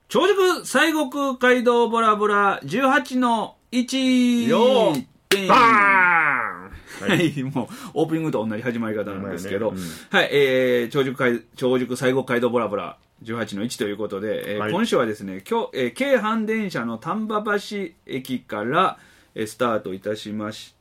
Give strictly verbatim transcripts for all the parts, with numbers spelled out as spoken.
長熟西国街道ボラボラじゅうはちのいちよーバーンはい、もうオープニングと同じ始まり方なんですけど、ねうん、はい、えー、長熟海長熟西国街道ボラボラじゅうはちのいちということで、えーはい、今週はですね、今日、えー、京阪電車の丹波橋駅から、えー、スタートいたしまして、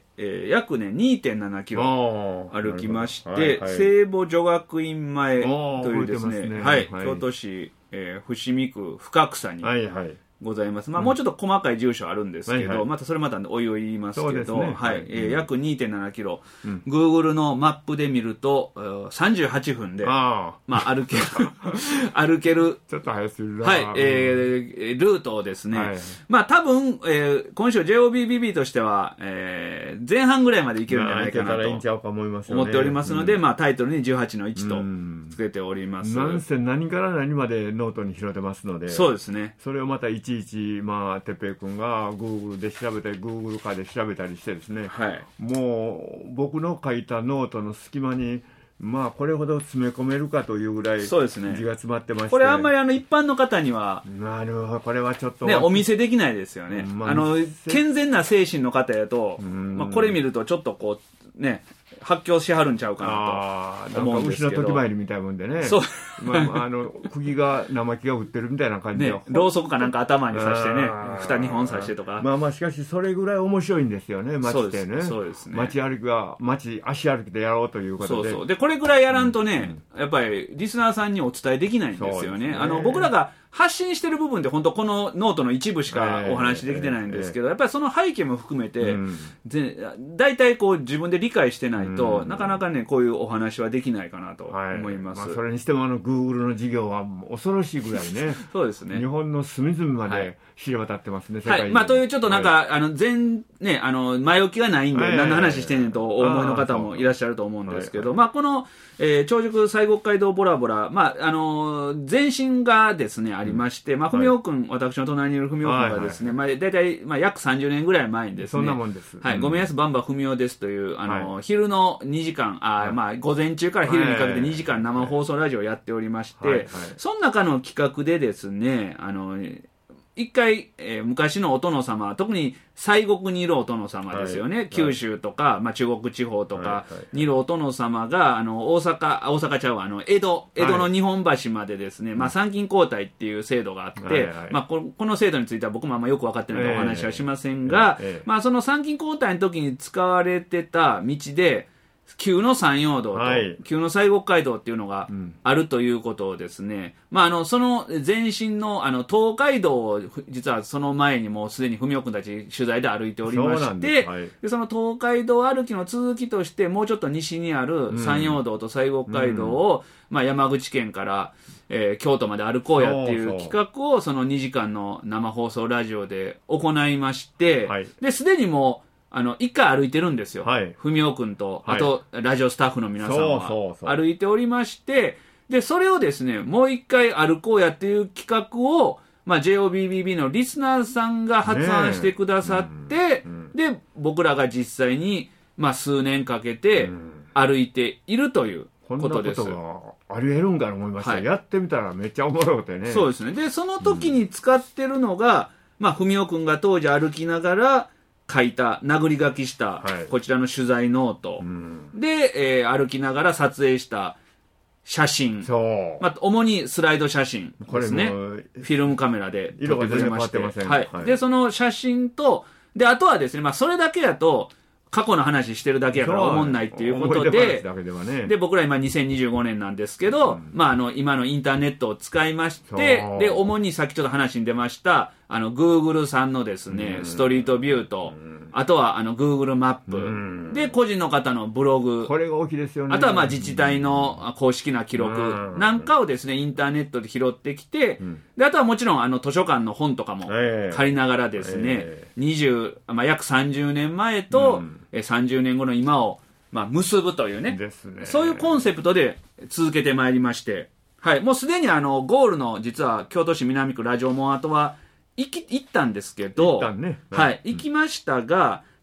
えー、約ね にてんななキロ歩きまして、はいはい、聖母女学院前というですね、ねはいはい、京都市、えー、伏見区深草に、はいはいございます。まあ、うん、もうちょっと細かい住所あるんですけど、はいはい、またそれまたおいおい言いますけど、ね、はい、えー、約 にてんななキロ、うん、Google のマップで見るとさんじゅうはっぷんで、あまあ、歩ける歩けるちょっと早すぎるな、 はい、えー、ルートをですね、はい、まあ多分、えー、今週 ジェイオービービービー としては、えー、前半ぐらいまでいけるんじゃないかなと思っておりますので、まあタイトルにじゅうはちのいちとつけております。 なんせ何から何までノートに拾ってますので、 そうですね。 それをまたいちいち、まあ、てっぺい君が Google で調べたり Google 化で調べたりしてですね、はい、もう僕の書いたノートの隙間にまあこれほど詰め込めるかというぐらい字が詰まってまして、 これあんまりあの一般の方にはなるほどこれはちょっと、 ね、お見せできないですよね、まあ、あの健全な精神の方やと、まあ、これ見るとちょっとこうね発狂しはるんちゃうかなと思うんですけど、 牛の時参りみたいもんでね、そう、まあ、あの釘が生木が売ってるみたいな感じで、ね、 ろうそくかなんか頭に刺してね蓋にほん刺してとか、 まあまあしかしそれぐらい面白いんですよね街ってね。 そうですね。 街歩きが街足歩きでやろうということで、 そうそうでこれぐらいやらんとね、うん、やっぱりリスナーさんにお伝えできないんですよ ね, ねあの僕らが発信してる部分で本当このノートの一部しかお話できてないんですけど、やっぱりその背景も含めて、うん、大体こう自分で理解してないと、うん、なかなかねこういうお話はできないかなと思います、 はいまあ、それにしてもあの Google の事業は恐ろしいぐらいねそうですね、 日本の隅々まで知れ渡ってますね、はい、 世界に、はいまあ、というちょっとなんか、はい、あの前ねあの前置きがないんで、はい、何の話してんねんとお思いの方もいらっしゃると思うんですけど、はいまあ、この、えー、長熟西国街道ボラボラ、まああの前身がですねありまして、うんまあ、文雄君、はい、私の隣にいる文雄君がですね、はいはいまあ、大体、まあ、約さんじゅうねんぐらい前にですね、 そんなもんです、 はいうん、ごめんやすばんば文雄ですというあの、はい、昼のにじかんあ、はいまあ、午前中から昼にかけてにじかん生放送ラジオをやっておりまして、はいはい、その中の企画でですねあの一回、えー、昔のお殿様、特に西国にいるお殿様ですよね、はい、九州とか、まあ、中国地方とかにいるお殿様が、あの大阪、大阪ちゃうわ、あの江戸、江戸の日本橋までですね、はいまあ、参勤交代っていう制度があって、はいはいまあ、こ, この制度については僕もあんまよく分かってないのでお話はしませんが、えーえーまあ、その参勤交代の時に使われてた道で、旧の山陽道と、はい、旧の西国街道っていうのがあるということをですね、うんまあ、あのその前身のあの東海道を実はその前にもうすでに文雄君たち取材で歩いておりまして、そ, はい、でその東海道歩きの続きとしてもうちょっと西にある山陽道と西国街道を、うんまあ、山口県から、えー、京都まで歩こうやっていう企画をそのにじかんの生放送ラジオで行いまして、はい、ですでにもうあの、一回歩いてるんですよ。はい。文雄くんと、あと、はい、ラジオスタッフの皆さんは。そうそうそう。歩いておりまして、で、それをですね、もう一回歩こうやっていう企画を、まあ、ジェイオービービービー のリスナーさんが発案してくださって、うんうん、で、僕らが実際に、まあ、数年かけて歩いているということです。 こんなことがあり得るんかと思いました、はい。やってみたらめっちゃおもろくてね。 そうですね。で、その時に使ってるのが、うん、まあ、文雄くんが当時歩きながら、書いた、殴り書きした、こちらの取材ノート、はいうん、で、えー、歩きながら撮影した写真、そうまあ、主にスライド写真ですね。フィルムカメラで撮ってくれまして、はいはい、で、その写真と、で、あとはですね、まあ、それだけだと、過去の話してるだけやから思んないっていうことで、で, で僕ら今にせんにじゅうごねんなんですけど、うん、まああの今のインターネットを使いまして、で主にさっきちょっと話に出ましたあの Google さんのですね、うん、ストリートビューと、うん、あとはあの Google マップ、うん、で個人の方のブログ、 これが大きいですよね。 あとはまあ自治体の公式な記録なんかをですねインターネットで拾ってきて、うん、であとはもちろんあの図書館の本とかも借りながらですね、えー、にじゅう、まあ、約さんじゅうねんまえと、うんさんじゅうねんごの今を、まあ、結ぶという ね, ですねそういうコンセプトで続けてまいりまして、はい、もうすでにあのゴールの実は京都市南区ラジオモンアートは行き行ったんですけど、 行ったね、 はい、行きましたが、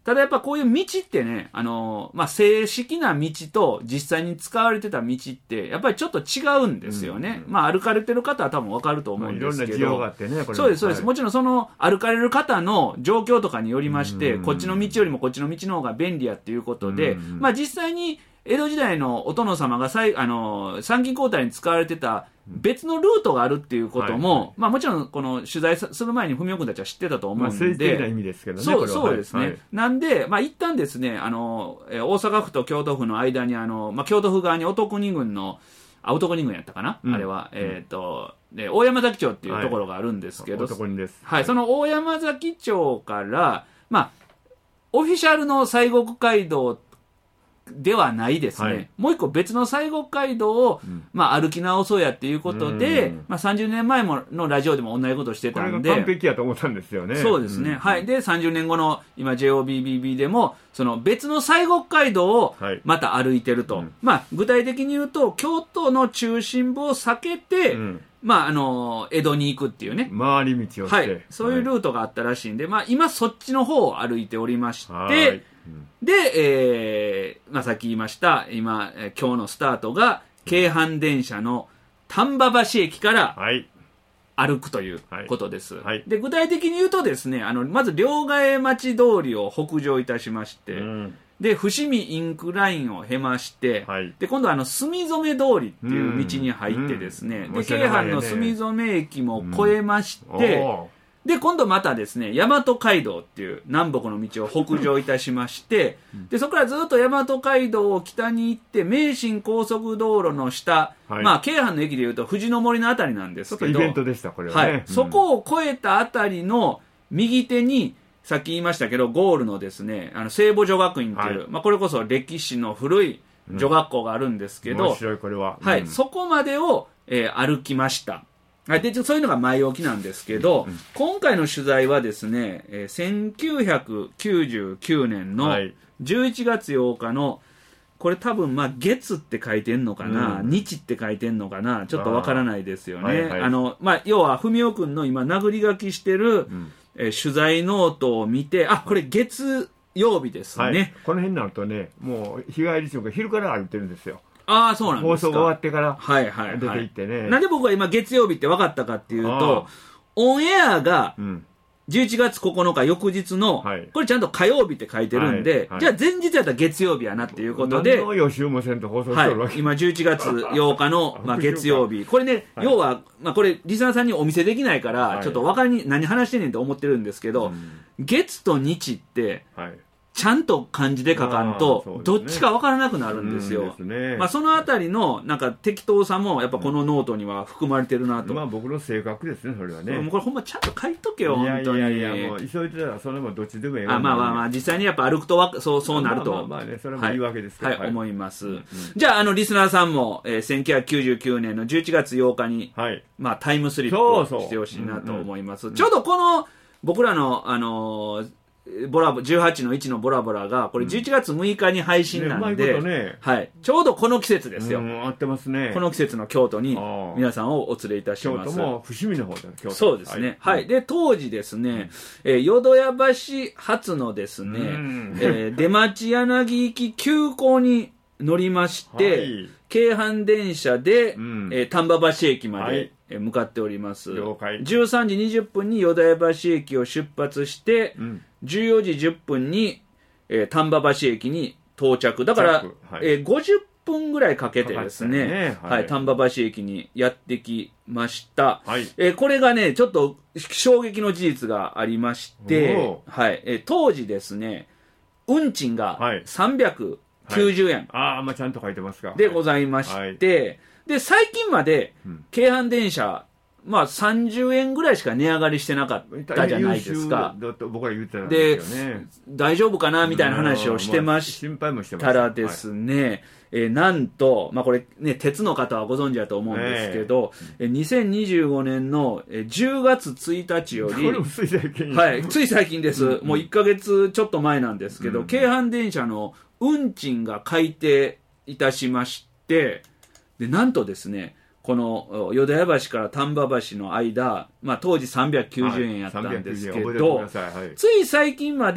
ただやっぱこういう道ってね、あの、まあ、正式な道と実際に使われてた道って、やっぱりちょっと違うんですよね。うんうん、まあ、歩かれてる方は多分わかると思うんですけど。まあ、いろんな事情があってね、これ。そうです、そうです。はい、もちろんその歩かれる方の状況とかによりまして、うんうん、こっちの道よりもこっちの道の方が便利やっていうことで、うんうん、まあ、実際に江戸時代のお殿様があの参勤交代に使われてた別のルートがあるっていうことも、はいはい、まあ、もちろんこの取材する前に文雄君たちは知ってたと思うんで、まあ、政治的な意味ですけどね、そう、そうですね、はい、なんで、まあ、一旦ですね、あの大阪府と京都府の間にあの、まあ、京都府側に男国軍のあ男国軍やったかな、うん、あれは、えーとで大山崎町っていうところがあるんですけど、はい、男です、はい、その大山崎町から、まあ、オフィシャルの西国街道ではないですね、はい、もう一個別の西国街道を、うんまあ、歩き直そうやっていうことで、まあ、さんじゅうねんまえものラジオでも同じことしてたんで、 これが完璧やと思ったんですよね。 そうですね、うん、はい。でさんじゅうねんごの今 ジェイオービービービー でもその別の西国街道をまた歩いてると、はいうんまあ、具体的に言うと京都の中心部を避けて、うんまあ、あの江戸に行くっていうね回り道をして、はい、 そういうルートがあったらしいんで、まあ、今そっちの方を歩いておりまして、で、えーまあ、さっき言いました今今日のスタートが京阪電車の丹波橋駅から歩くということです、はいはい、で具体的に言うとですねあのまず両替町通りを北上いたしまして、うんで伏見インクラインを経まして、はい、で今度はあの住染通りっていう道に入ってですね、うんうん、で京阪の住染駅も越えまして、うん、で今度またですね大和街道っていう南北の道を北上いたしましてでそこからずっと大和街道を北に行って名神高速道路の下、はい、まあ京阪の駅でいうと藤の森のあたりなんですけどちょっとイベントでしたこれはね、はいうん、そこを越えたあたりの右手にさっき言いましたけどゴールのですねあの聖母女学院という、はいまあ、これこそ歴史の古い女学校があるんですけど、うん、面白いこれは、 はいうん、そこまでを、えー、歩きました、はい、でそういうのが前置きなんですけど、うん、今回の取材はですね、えー、せんきゅうひゃくきゅうじゅうきゅうねんのじゅういちがつようかのこれ多分まあ月って書いてんのかな、うん、日って書いてんのかなちょっとわからないですよね、はいはい、あのまあ、要は文雄君の今殴り書きしてる、うんえー、取材ノートを見てあこれ月曜日ですね、はい、 この辺になるとねもう日帰り中が昼から歩いてるんですよ。 ああそうなんですか。 放送が終わってから出て行ってね、はいはいはい、 なんで僕は今月曜日って分かったかっていうとオンエアがじゅういちがつここのか翌日の、はい、これちゃんと火曜日って書いてるんで、はいはい、じゃあ前日やったら月曜日やなっていうことで、 何の予習もせんと放送してるわけ、 はい、今じゅういちがつようかのまあ月曜日これね、はい、要は、まあ、これリスナーさんにお見せできないから、はい、ちょっと分かりに何話してんねんと思ってるんですけど、うん、月と日って、はいちゃんと漢字で書かんと、ね、どっちか分からなくなるんですよ。うんですね、まあ、そのあたりのなんか適当さもやっぱこのノートには含まれてるなと。 まあ僕の性格ですねそれはね。 もうこれほんまちゃんと書いとけよ本当に。いやいやいやもう急いでたらそれもどっちでもいいあまあまあまあ実際にやっぱ歩くとわそうそうなると。 まあまあまあねそれもいいわけですけど、 はいはいはい、思います。うん、じゃああのリスナーさんも、えー、せんきゅうひゃくきゅうじゅうきゅうねんのじゅういちがつようかに、はい、まあタイムスリップをしてほしいなと思います。そうそう、うんうん、ちょうどこの僕らのあのーボラボじゅうはちのいちのボラボラがこれじゅういちがつむいかに配信なんで、うんねねはい、ちょうどこの季節ですよ、 うん、合ってますね。 この季節の京都に皆さんをお連れいたします。 京都も伏見の方だ京都そうですね、はいはい、で当時ですね、うんえー、淀屋橋発のですね、うんえー、出町柳行き急行に乗りまして、はい、京阪電車で、うんえー、丹波橋駅まで、はい向かっております。 了解。 じゅうさんじにじゅっぷんに淀屋橋駅を出発して、うん、じゅうよじじゅっぷんに、えー、丹波橋駅に到着。だから、はいえー、ごじゅっぷんぐらいかけてですね、ねはいはい、丹波橋駅にやってきました、はいえー。これがね、ちょっと衝撃の事実がありまして、はいえー、当時ですね、運賃がさんびゃくきゅうじゅうえん、はいはい、 ああ、まあちゃんと書いてますか。 でございまして、はいで最近まで京阪電車、まあ、さんじゅうえんぐらいしか値上がりしてなかったじゃないですか。 僕は言ってたんですよね。 で大丈夫かなみたいな話をしてましたらですね、はいえー、なんと、まあ、これ、ね、鉄の方はご存知だと思うんですけど、えー、にせんにじゅうごねんのじゅうがつついたちよりこれもつい最近、 はい、つい最近です、うん、もういっかげつちょっと前なんですけど、うん、京阪電車の運賃が改定いたしましてでなんとですねこの淀屋橋から丹波橋の間、まあ、当時さんびゃくきゅうじゅうえんやったんですけど、はいはい、つい最近まで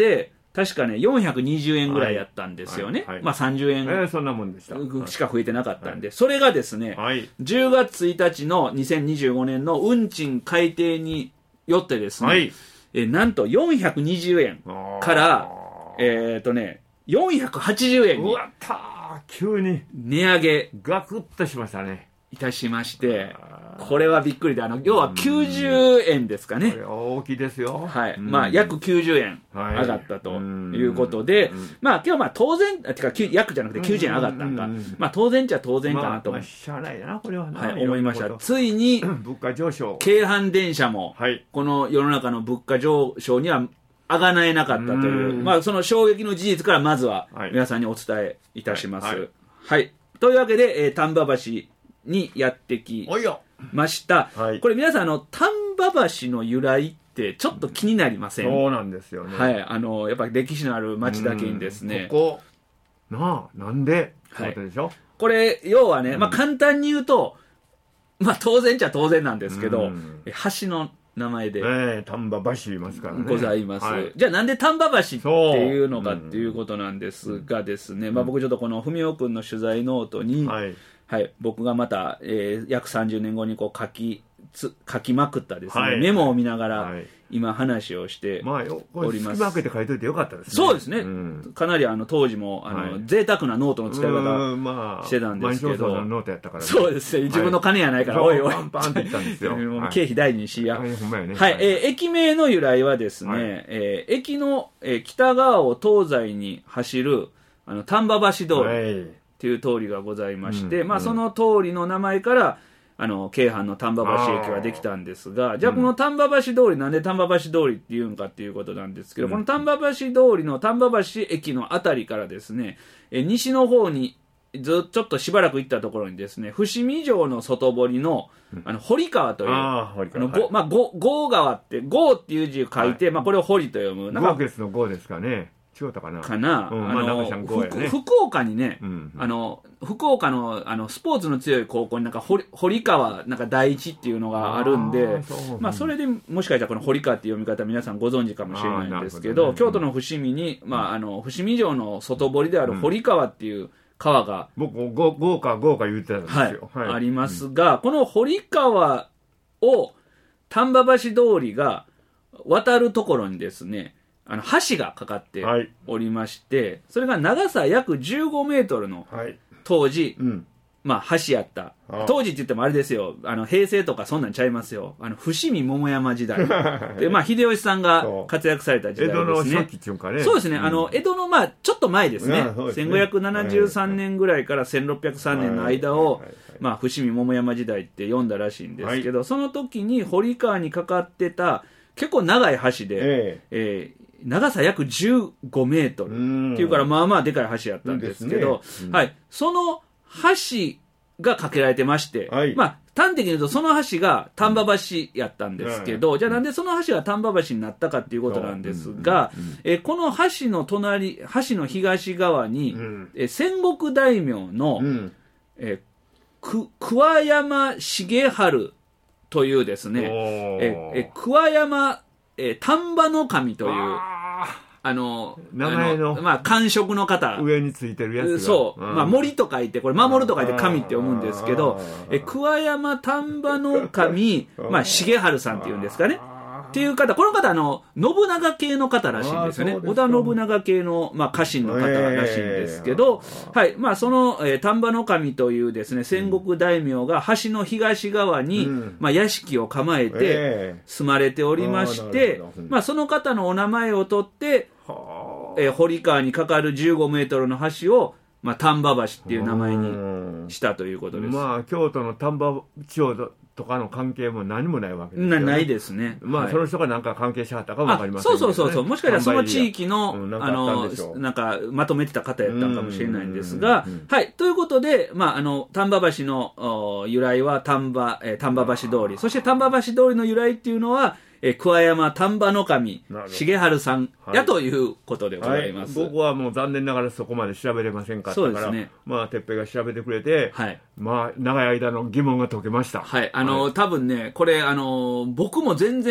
確かね、よんひゃくにじゅうえんぐらいやったんですよね。はいはい、まあさんじゅうえん、 えー、そんなもんでしたしか増えてなかったんで、はい、それがですね、はい、じゅうがつついたちのにせんにじゅうごねんの運賃改定によってですね、はい、えなんとよんひゃくにじゅうえんから、えっとね、よんひゃくはちじゅうえんに。 うわったー、急に。 値上げ。 ガクッとしましたね。 いたしまして、これはびっくりで、あの、要はきゅうじゅうえんですかね。これ大きいですよ。 はい。まあ、約きゅうじゅうえん上がったということで、はい、まあ、今日まあ当然、てか、約じゃなくてきゅうじゅうえん上がったんか。まあ、当然っちゃ当然かなと。 まあ、しゃあないな、これはな。 はい、思いました。ついに、 物価上昇。 京阪電車も、はい、この世の中の物価上昇には、あがなえなかったという、まあ、その衝撃の事実からまずは皆さんにお伝えいたします。はい。はいはい、というわけで、えー、丹波橋にやってきました。はい、これ皆さん、あの、丹波橋の由来ってちょっと気になりません？ そうなんですよね。 はい。あの、やっぱり歴史のある町だけにですね。 ここ、なあ、なんでってことでしょ？はい、 これ、要はね、まあ簡単に言うと、まあ当然っちゃ当然なんですけど、橋の名前で、えー、丹波橋言いますからね。 ございます。はい、じゃあなんで丹波橋っていうのかっていうことなんですがですね、うん、まあ僕ちょっとこの文雄君の取材ノートに、はいはい、僕がまた、えー、約さんじゅうねんごにこう書きつ書きまくったですね、はい、メモを見ながら、はい、今話をしております。 隙間開けて書いといてよかったですね。 そうですね。うん、かなりあの当時もあの、はい、贅沢なノートの使い方してたんですけど、まあ、 ノートやったからね、 そうですね。自分の金やないから、はい、おいおい。 パンパンって言ったんですよ。 経費大事にしや。 はい、ほんまやね。 はい、えー、駅名の由来はですね、はい、えー、駅の、えー、北側を東西に走るあの丹波橋通り。はいっていう通りがございまして、うん、まあその通りの名前からあの京阪の丹波橋駅はできたんですが、じゃあこの丹波橋通り、なんで丹波橋通りっていうんかっていうことなんですけど、うん、この丹波橋通りの丹波橋駅のあたりからですね、え西の方にずっとちょっとしばらく行ったところにですね、伏見城の外堀のあの堀川という、ああの、はい、まあ、ご郷川って、郷っていう字を書いて、はい、まあこれを堀と読む。 なんか豪傑の豪ですかね。違ったかなかな、うん、あの、まあね、福岡にね、うん、あの福岡のあのスポーツの強い高校になんか堀堀川なんか第一っていうのがあるんで、あまあそれでもしかしたらこの堀川っていう読み方皆さんご存知かもしれないんですけど、どね、京都の伏見に、まああの伏見城の外堀である堀川っていう川が、 うん、僕豪華豪華言ってたんですよ、 はいはい、ありますが、うん、この堀川を丹波橋通りが渡るところにですね、あの橋がかかっておりまして、はい、それが長さ約じゅうごメートルの、はい、当時、うん、まあ橋やった。当時って言ってもあれですよ、あの平成とかそんなんちゃいますよ。あの伏見桃山時代で、まあ秀吉さんが活躍された時代ですね。江戸の初期っていうかね。そうですね。うん、あの江戸のまあちょっと前ですね。うん、せんごひゃくななじゅうさんねんぐらいからせんろっぴゃくさんねんの間を、まあ伏見桃山時代って読んだらしいんですけど、はい、その時に堀川にかかってた結構長い橋で、えーえー長さ約じゅうごメートルっていうからまあまあでかい橋やったんですけど、ねうん、はい、その橋が架けられてまして、はい、まあ端的に言うとその橋が丹波橋やったんですけど、うん、じゃあなんでその橋が丹波橋になったかっていうことなんですが、うんうんうん、えこの橋の隣、橋の東側に、うん、え戦国大名の、うん、えく桑山重治というですね、ええ桑山えー、丹波の神というあの名前のまあ官職の方上についてるやつがそう、まあ森と書いてこれ守ると書いて神って読むんですけど、え桑山丹波の神まあ重治さんっていうんですかねっていう方、この方あの信長系の方らしいんですよね。織田信長系のまあ家臣の方らしいんですけど、えー、はい、まあその、えー、丹波の神というですね戦国大名が橋の東側に、うん、まあ屋敷を構えて住まれておりまして、えー、まあその方のお名前を取って、えー、堀川にかかるじゅうごメートルの橋をまあ丹波橋っていう名前にしたということです。 まあ京都の丹波町とかの関係も何もないわけですよね。 なないですね。 まあ、はい、その人が何か関係しはったかもわかりませんけど、ね、 そうそうそうそう。もしかしたらその地域の、うん、なんかあの、なんかまとめてた方やったかもしれないんですが、はい。ということで、まあ、あの、丹波橋の由来は丹波、えー、丹波橋通り。そして丹波橋通りの由来っていうのは、えー、桑山丹波の神重治さんやということでございます、 はいはい、僕はもう残念ながらそこまで調べれませんかったから、そうですね、まあ哲平が調べてくれて、はい、まあ長い間の疑問が解けました。 はい、あの、はい、多分ねこれあの僕も全然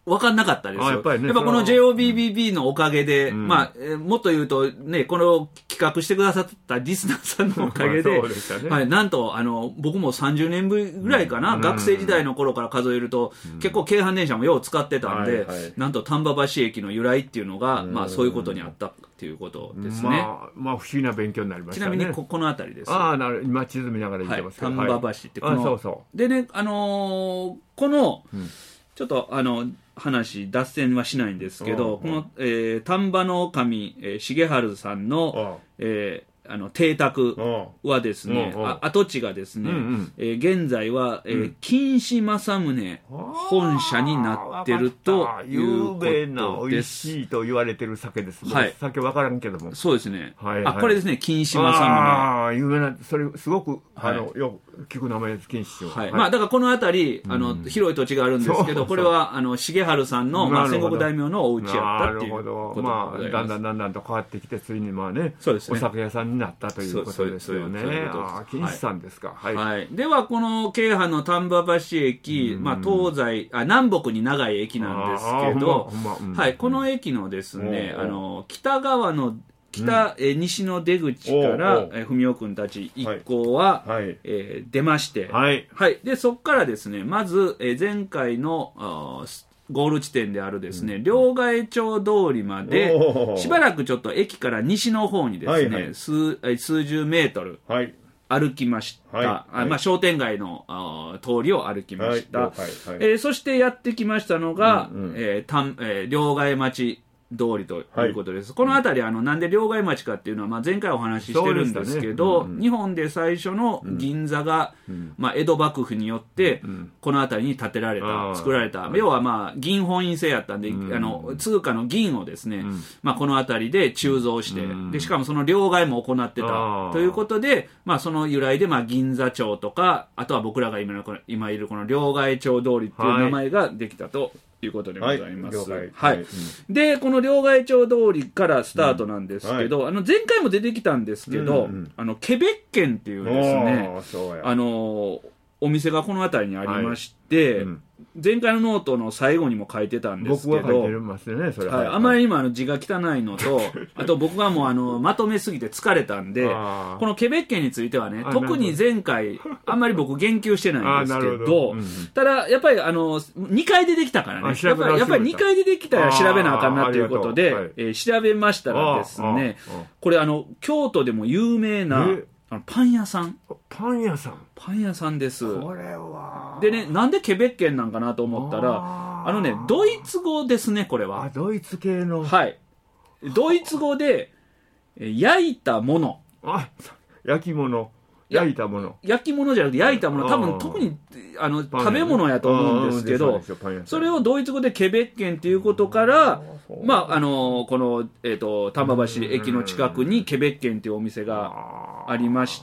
分かんなかったですよ。やっぱりね、やっぱこの ジェイオービービービー のおかげで、うん、まあ、えー、もっと言うとね、この企画してくださったリスナーさんのおかげで、まあそうでね、はい、なんと、あの、僕もさんじゅうねんぶりぐらいかな、うん、学生時代の頃から数えると、うん、結構京阪電車もよう使ってたんで、はいはい、なんと丹波橋駅の由来っていうのが、うん、まあそういうことにあったっていうことですね。 まあ、まあ不思議な勉強になりましたね。 ちなみにこ、この辺りです。 ああ、なる、今地図見ながら言ってますけど。 丹波橋ってこの、はい、そうそう。でね、あのー、この、うん、ちょっとあの、話、脱線はしないんですけど、この、えー、丹波の神、えー、重治さんの、えーあの邸宅はですね、あ跡地がですね、うんうん、えー、現在は、えー、金子正宗本社になってるということです。 有名な美味しいと言われてる酒ですね。はい、酒わからんけども。 そうですね。はいはい、あ、これですね、金子正宗。 ああ、有名な、それすごく、はい、あのよく聞く名前です、金子師匠。 はい。はい、まあだからこの辺り、あの、うん、広い土地があるんですけど、そうそう、これはあの重治さんの、まあ、戦国大名のお家やったっていうことでございます。 まあだんだんだんだんと変わってきて、ついにまあね、そうですね、お酒屋さんになったということ。そうですよね。ああ、金子さんですか。はい。はい、 では、この京阪の丹波橋駅、まあ、東西あ、南北に長い駅なんですけど、はい、この駅のですね、あの、北側の、北、うん、え西の出口からえ文雄君たち一行は、はい、えー、出まして、はい。はい。で、そこからですね、まず、え前回の、あゴール地点であるですね、両替町通りまで、しばらくちょっと駅から西の方にですね、はいはい、数, 数十メートル歩きました。はいはい、まあ、商店街の通りを歩きました。はいはいはい、えー、そしてやってきましたのが、うんうん、えーたんえー、両替町通りということです。はい、この辺り、あの、なんで両替町かっていうのは、まあ、前回お話ししてるんですけど、ね、うんうん、日本で最初の銀座が、うん、まあ、江戸幕府によって、この辺りに建てられた、うん、作られた、要はまあ、銀本位制やったんで、うん、あの、通貨の銀をですね、うん、まあ、この辺りで鋳造して、うん、で、しかもその両替も行ってた、ということで、まあ、その由来で、まあ、銀座町とか、あとは僕らが今の、今いるこの両替町通りっていう名前ができたと、はいということでございます。はい。はい、うん、で、この両替町通りからスタートなんですけど、うんはい、あの前回も出てきたんですけど、うんうん、あのケベッケンっていうですね、あのお店がこの辺りにありまして、はいうん、前回のノートの最後にも書いてたんですけど、僕は書いてますね、それは、はい、あまりにもあの字が汚いのと、あと僕がもうあのまとめすぎて疲れたんで、このケベッケンについてはね、特に前回あんまり僕言及してないんですけど、どうんうん、ただやっぱりあのにかい出てきたからね、やっぱりやっぱりにかい出てきたら調べなあかんなということで、はい、えー、調べましたらですね、これあの京都でも有名なあのパン屋さんパン屋さんパン屋さんです。 これはでね、なんでケベッケンなんかなと思ったら、あのね、ドイツ語ですね、これは。 あ、ドイツ系の。 はい。ドイツ語で、焼いたもの。 あ、焼き物。焼いたもの。 焼き物じゃなくて焼いたもの。多分特にあの食べ物やと思うんですけど、それをドイツ語でケベッケンっていうことから、まあ、あの、この、えっと、丹波橋駅の近くにケベッケンっていうお店がありまして、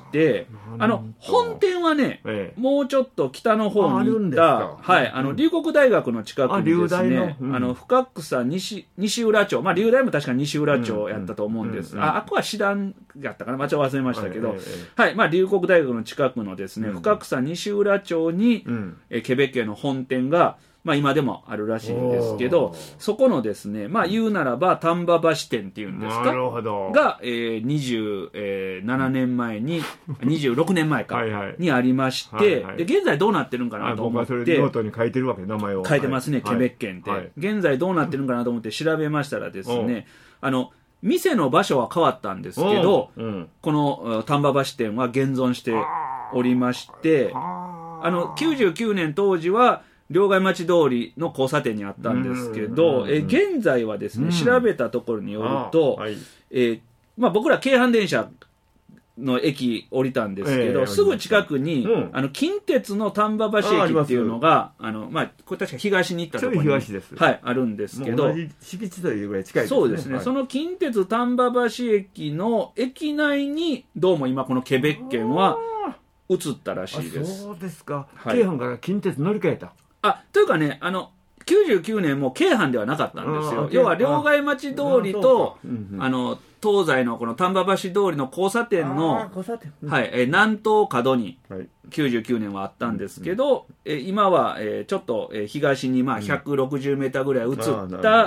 あの、本店はね、ええ、もうちょっと北の方に行った、はい、あの、龍谷大学の近くにですね、あ,、うん、あの、深草西、西浦町、まあ、龍大も確か西浦町やったと思うんです。うんうん、あ、あこは師団やったかな、まあ、ちょっと忘れましたけど、え、はい、まあ、龍谷大学の近くのですね、うん、深草西浦町に、うん、えケベッケンの本店が、まあ今でもあるらしいんですけど、そこのですね、まあ言うならば丹波橋店っていうんですか、なるほどが、えー、にじゅうななねんまえに、にじゅうろくねんまえかはい、はい、にありまして、はいはい、で現在どうなってるんかなと思って、僕はそれノートに書いてるわけ、名前を書いてますね、はい、ケベッケンって、はい、現在どうなってるんかなと思って調べましたらですね、あの店の場所は変わったんですけど、うん、この丹波橋店は現存しておりまして、あのきゅうじゅうきゅうねん当時は両替町通りの交差点にあったんですけど、え現在はですね、調べたところによると、はい、えーまあ、僕ら京阪電車の駅降りたんですけど、えー、すぐ近くに、うん、あの近鉄の丹波橋駅っていうのが、あのまあ、これ確か東に行ったところに、はい、あるんですけど、 同じ敷地というぐらい近いですね。そうですね、はい、その近鉄丹波橋駅の駅内にどうも今このケベッケンは移ったらしいです。 そうですか、はい、京阪から近鉄乗り換えた。 あ、というかね、あの、 きゅうじゅうきゅうねんも京阪ではなかったんですよ。要は両替町通りと、あの、東西のこの丹波橋通りの交差点の、はい、え南東角にきゅうじゅうきゅうねんはあったんですけど、え今は、えちょっと、え東にまあひゃくろくじゅうメーターぐらい移った、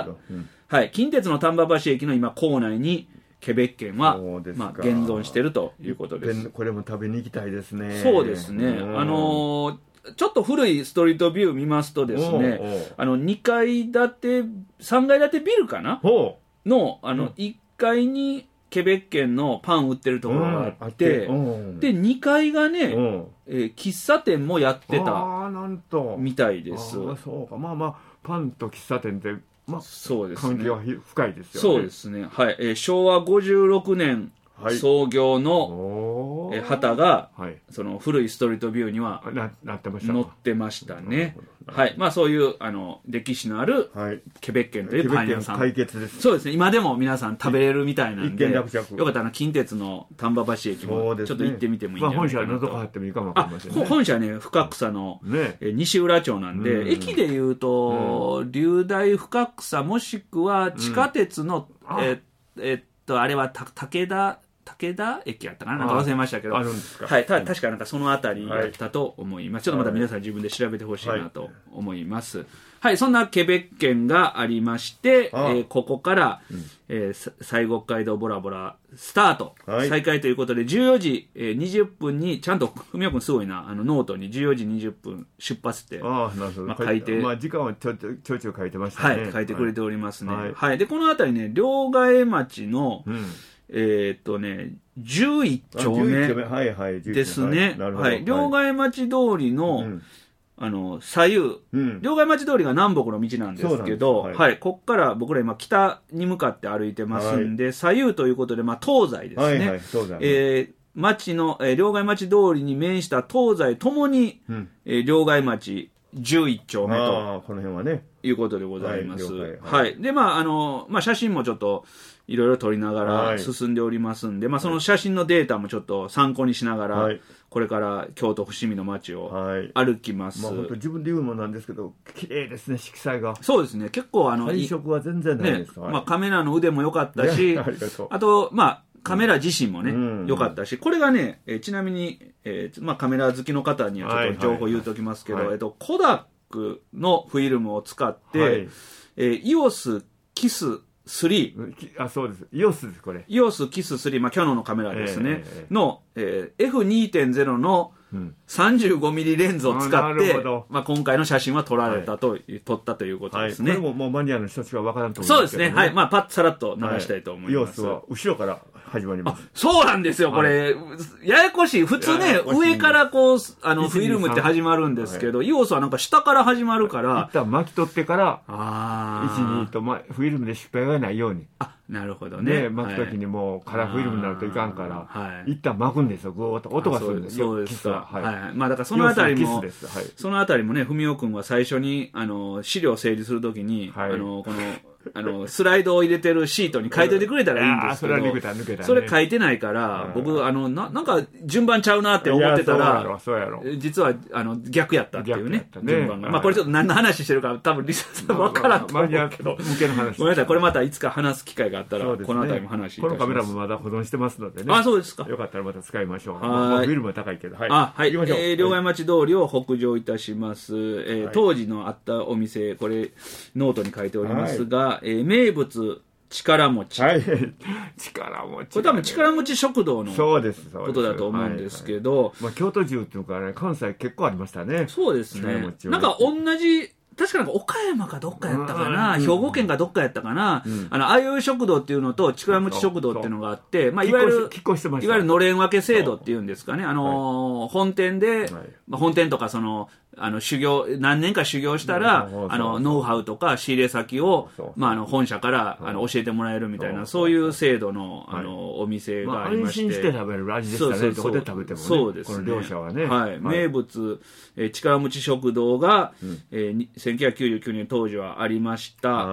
はい、近鉄の丹波橋駅の今構内にケベッケンは、まあ、現存しているということです。 これも食べに行きたいですね。 そうですね。あのーちょっと古いストリートビュー見ますとですね、あのにかい建て、さんがい建てビルかなの、あのいっかいにケベッケンのパン売ってるところがあって、で、にかいがね、えー、喫茶店もやってたみたいです。 そうか、まあまあ、パンと喫茶店って、まあ、そうですね、関係は深いですよね。 そうですね。はい。えー、しょうわごじゅうろくねん創業の、はい、え旗が、はい、その古いストリートビューには載ってましたね。はい。まあそういうあの歴史のある、はい、ケベッケンというパン屋さん。 解決です。 そうですね。今でも皆さん食べれるみたいなんで、よかったら近鉄の丹波橋駅もちょっと行ってみてもいいんじゃないかなと。 まあ、本社は覗かってもいいかもわかりませんね。 本社ね、深草の、ね、え西浦町なんで、うん、駅でいうと、うん、流大深草もしくは地下鉄の、うん、ええっとあれはた武田武田駅やったかな、なんか忘れましたけど、 あるんですか。 はい、た確かなんかそのあたりやったと思います。はい、ちょっとまた皆さん自分で調べてほしいなと思います。はい、はい、そんなケベッケンがありまして、えー、ここから、うん、えー、西国街道ボラボラスタート、はい、再開ということで、じゅうよじにじゅっぷんに、ちゃんと、ふみおくんすごいな、あのノートにじゅうよじにじゅっぷん出発って、 あなるほど、まあ、書いて、まあ、時間はちょちょちょいちょい書いてましたね。 はい、書いてくれておりますね。はい。はい、で、このあたりね、両替町の、うん、えー、っとね、じゅういっ丁目ですね。はい。両替町通りの、うん、あの、左右、うん、両替町通りが南北の道なんですけど、はい、はい。こっから僕ら今北に向かって歩いてますんで、はい、左右ということで、まあ、東西ですね。はいはい、東西。えー、町の、えー、両替町通りに面した東西ともに、うん、えー、両替町じゅういっ丁目と、 この辺はね。 いうことでございます。はい。はいはい、で、まあ、あの、まあ、写真もちょっと、いろいろ撮りながら進んでおりますんで、はい、まあその写真のデータもちょっと参考にしながら、はい、これから京都伏見の街を歩きます。 はい、まあ、本当自分で言うもなんですけど、綺麗ですね、色彩が。 そうですね、結構あの、 配色は全然ないです、 ね、はい、まあカメラの腕も良かったし、あ, あと、まあ、カメラ自身もね、良、うん、かったし、これがね、えー、ちなみに、えーまあ、カメラ好きの方にはちょっと情報言うときますけど、はいはいはい、えっと、コダックのフィルムを使って、はい、えー、イオス キススリー、あ、そうです。イオスです、これ。 イオス キススリー、まあ、キヤノンのカメラですね。えー、の、えー、エフにてんゼロ の さんじゅうごミリ レンズを使って、まあ、今回の写真は撮られたと、はい、撮ったということですね。 はい、これももうマニアの人たちは分からんと思いますけど、ね。そうですね。はい。まあ、パッとさらっと流したいと思います。 はい、イオスは後ろから始まります。 そうなんですよ、これ。はい、ややこしい。普通ね、上からこう、あの、フィルムって始まるんですけど、はい、イオスはなんか下から始まるから。 一旦巻き取ってから、あいち、にと、ま、フィルムで失敗がないように。 あ、なるほどね。 ね、巻くときにもうカラーフィルムになるといかんから、はい、一旦巻くんですよ。ぐーっと音がするんですよ。 そうですか。はい。はい、まあだからそのあたりも、はい、そのあたりもね、文雄くんは最初に、あの、資料を整理するときに、はい、あの、この、あの、スライドを入れてるシートに書いといてくれたらいいんですけど、 それは抜けた抜けた、ね、 それ書いてないから、僕、あの、な、なんか順番ちゃうなって思ってたら、 そうやろ実は、あの、逆やったっていうね、ね順番が。まあこれちょっと何の話してるか多分リサさん分からんと思うけど、 向けの話。 ごめんなさい、これまたいつか話す機会があったら、ね、このあたりも話しいたします。 このカメラもまだ保存してますのでね。 あ、そうですか。 よかったらまた使いましょう。はい。フィルムは高いけど、はい。 あ、はい。えー、両替町通りを北上いたします。えーはい、当時のあったお店、これ、ノートに書いておりますが、はい、えー、名物、力持ち。 はい。力持ち。 これ多分力持ち食堂のことだと思うんですけど。はいはい、 まあ、京都中っていうかね、関西結構ありましたね。 そうですね。なんか同じ、確かなんか岡山かどっかやったかな、うん、兵庫県かどっかやったかな、うん、あの、あいう食堂っていうのと、力持ち食堂っていうのがあって、まあ、いわゆる、いわゆるのれん分け制度っていうんですかね。あのーはい、本店で、はい、まあ、本店とかその、あの、修行、何年か修行したら、あの、ノウハウとか仕入れ先を、まあ、あの、本社から、あの、教えてもらえるみたいな、そういう制度の、あの、お店がありまして。 安心して食べる味でしたね。どこで食べてもね。 そうですね。 この両者はね。 はい。名物、え、力持ち食堂が、え、せんきゅうひゃくきゅうじゅうきゅうねん当時はありました。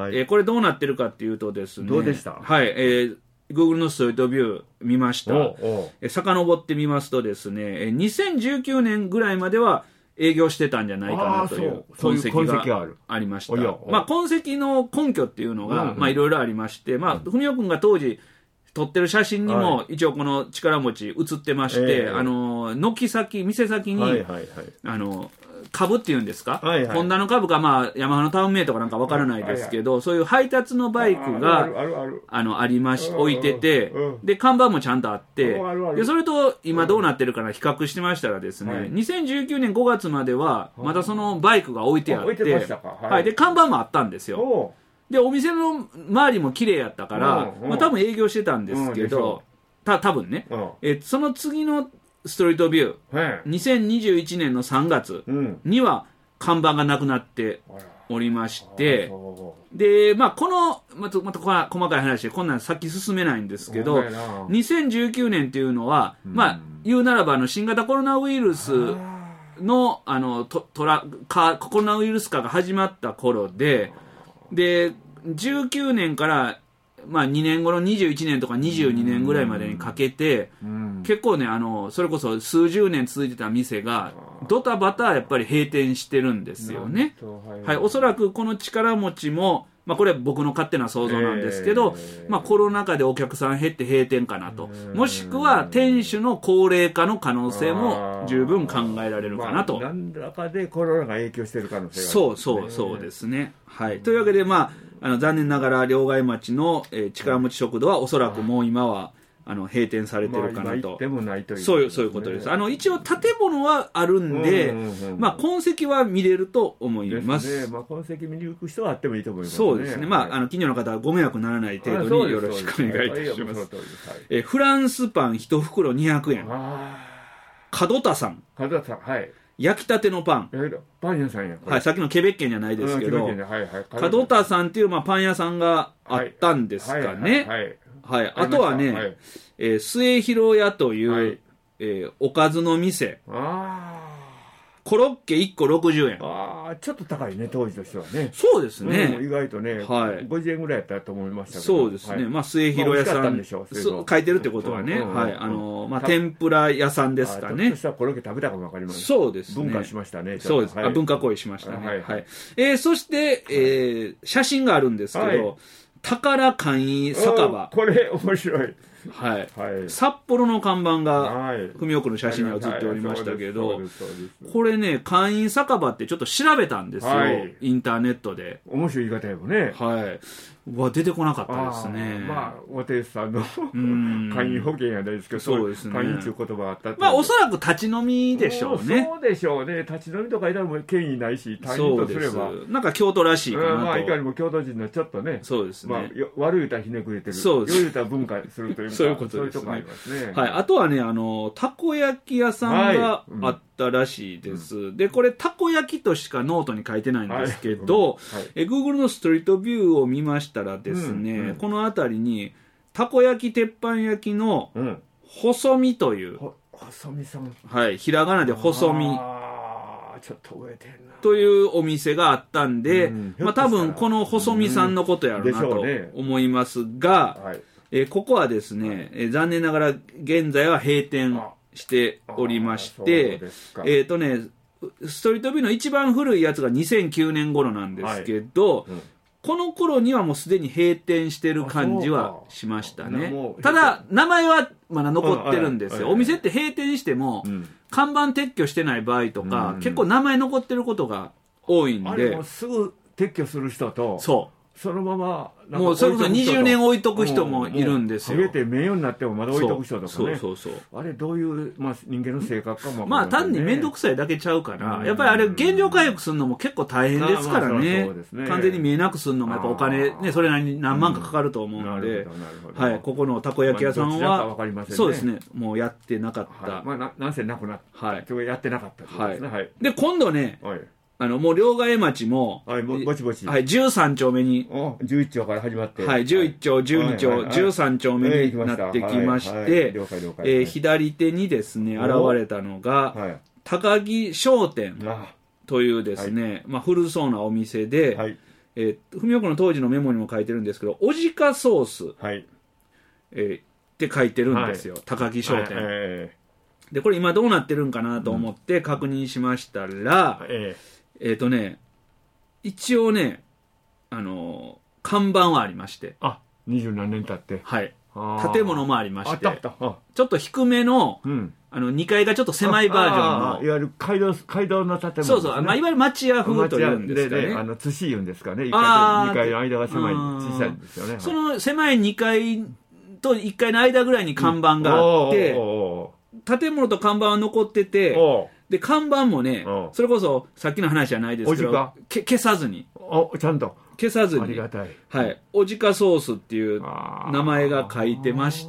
え、これどうなってるかっていうとですね。 どうでした？ はい。え、Google のストリートビュー見ました。え、遡ってみますとですね、にせんじゅうきゅうねんぐらいまでは、 営業してたんじゃないかなという痕跡がありました。まあ、痕跡の根拠っていうのが、うんうん、まあ、いろいろありまして、まあ、文雄君が当時撮ってる写真にも、一応この力持ち写ってまして、はい、あの、軒先、店先に、はいはいはい、あの、株っていうんですか、はいはい、ホンダの株か、まあ、ヤマハのタウンメイトかなんかわからないですけど、はいはい、そういう配達のバイクが、あの、ありまし、置いてて、で、看板もちゃんとあって、で、それと今どうなってるかな比較してましたらですね、はい、にせんじゅうきゅうねんごがつまでは、まだそのバイクが置いてあって、はい、はい、で、看板もあったんですよ。で、お店の周りも綺麗やったから、まあ、多分営業してたんですけど、た、多分ね、え、その次のストリートビュー、はい、にせんにじゅういちねんのさんがつには看板がなくなっておりまして、うん、で、まあ、この、また、また細かい話で、こんなん先進めないんですけど、にせんじゅうきゅうねんっていうのは、うん、まあ、言うならば、あの、新型コロナウイルスの、あの、トトラか、コロナウイルス化が始まった頃で、で、じゅうきゅうねんから、まあ、にねんごのにじゅういちねんとかにじゅうにねんぐらいまでにかけて、結構ね、あの、それこそ数十年続いてた店が、ドタバタやっぱり閉店してるんですよね。はい、おそらくこの力持ちも、まあ、これは僕の勝手な想像なんですけど、えー、まあ、コロナ禍でお客さん減って閉店かなと。もしくは、店主の高齢化の可能性も十分考えられるかなと。 まあ、何らかでコロナが影響している可能性がある、ね。 そうそうそうですね。はい。というわけで、まあ、あの、残念ながら、両替町の、えー、力持ち食堂はおそらくもう今は、あの閉店されてるかなと、まあ、でもないという、ね、そういうそういうことです。あの一応建物はあるんで、うんうんうん、まあ痕跡は見れると思います。 ですね、まあ、痕跡見に行く人はあってもいいと思いますね。 そうですね。まあ、はい、あの近所の方はご迷惑にならない程度によろしくお願いいたします。えフランスパン一袋にひゃくえん。門田さん。 門田さん、はい。 焼きたてのパン。 パン屋さんや。 はい、さっきのケベッケンじゃないですけど、はいはい、門田さんっていう、まあ、パン屋さんがあったんですかね。はいはいはいはい、あとはね、はい、えー、末広屋という、はい、えー、おかずの店。あコロッケいっころくじゅうえん。 ああ、ちょっと高いね、当時としてはね。 そうですね。 うん、意外とね、はい、ごじゅうえんぐらいやったと思いましたけど。 そうですね。はい、まあ、末広屋さん。まあ、ん書いてるってことはね、うんうんうん、はい、あのー、まあ、天ぷら屋さんですかね。ちょっとしたコロッケ食べたかもわかります。 そうですね。 文化しましたね。 そうです。はい、あ文化行為しましたね。はい。はい、えー、そして、えー、写真があるんですけど、はい、宝簡易酒場。 これ面白い。 はい、はい、札幌の看板が文奥の写真に写っておりましたけど、これね簡易酒場ってちょっと調べたんですよ、はい、インターネットで。 面白い言い方よね。 はいは出てこなかったですね。 まあお亭主さんの簡易保険やないですけど、 そうですね、 簡易っていう言葉があったって。 まあおそらく立ち飲みでしょうね。 そうでしょうね。立ち飲みとかいたらもう権威ないし、単位とすればなんか京都らしいかなと。 まあいかにも京都人のちょっとね、 そうですね、まあ、 悪い歌ひねくれてる、 そうです、 良い歌文化するというか、 そういうことですね。 そういうとこありますね。 はい、あとはね、あのたこ焼き屋さんがあったらしいです、はいうん、でこれたこ焼きとしかノートに書いてないんですけど、はいはい、え Google のストリートビューを見ましたらですね、うんうん、この辺りにたこ焼き鉄板焼きの細身という、うん、 細身さん、 はい、ひらがなで細身、 あちょっと覚えてんなというお店があったんで、うん、まあ多分この細身さんのことやろうなと思いますが、うんはいえー、ここはですね、はいえー、残念ながら現在は閉店しておりまして、えっとね、ストリートビューの一番古いやつがにせんきゅうねん頃なんですけど、はいうん、この頃にはもうすでに閉店してる感じはしましたね。ただ、名前はまだ残ってるんですよ。お店って閉店しても、うん、看板撤去してない場合とか、うん、結構名前残ってることが多いんで。あれもすぐ撤去する人と、 そう。 そのままもうそれこそにじゅうねん置いとく人もいるんですよ。 食べて名誉になってもまだ置いとく人とかね。 そうそうそうあれどういう、まあ、人間の性格かも、ね、 まあ単に面倒くさいだけちゃうから、やっぱりあれ原状回復するのも結構大変ですからね。ね完全に見えなくするのもやっぱお金ねそれなりに何万かかかると思うので、はいここのたこ焼き屋さんは、まあね、そうですねもうやってなかった。 はい、まあななんせなくなった。はい。やってなかったですね。 はい。で今度ね。はいあの、もう、両替町も、 はい、ぼちぼち。 はい、じゅうさん丁目に。 じゅういち丁から始まって。 はい、じゅういち丁、じゅうに丁、じゅうさん丁目になってきまして、 了解了解。 えー、左手にですね、現れたのが、はい、高木商店というですね、はい、まあ、古そうなお店で、はい、えー、文岡の当時のメモにも書いてるんですけど、おじかソース、はい、えー、って書いてるんですよ、はい、高木商店。はいでこれ今どうなってるんかなと思って確認しましたら、うん、えー、えーとね一応ねあの看板はありまして、 あ、二十何年経って、 はい、建物もありまして、 あったあった、 ちょっと低めの、うん、あのにかいがちょっと狭いバージョンの、 いわゆる街道街道の建物、ね、 そうそう、まあ、いわゆる町屋風というんですかね、 でであの津市いうんですかね、いっかいとにかいの間が狭い、小さいんですよね。 その狭いにかいといっかいの間ぐらいに看板があって、うん、おーおーおー、建物と看板は残ってて、で看板もね、それこそさっきの話じゃないですけど、け消さずに、 おちゃんと消さずに、 ありがたい、 はい、おじかソースっていう名前が書いてまして、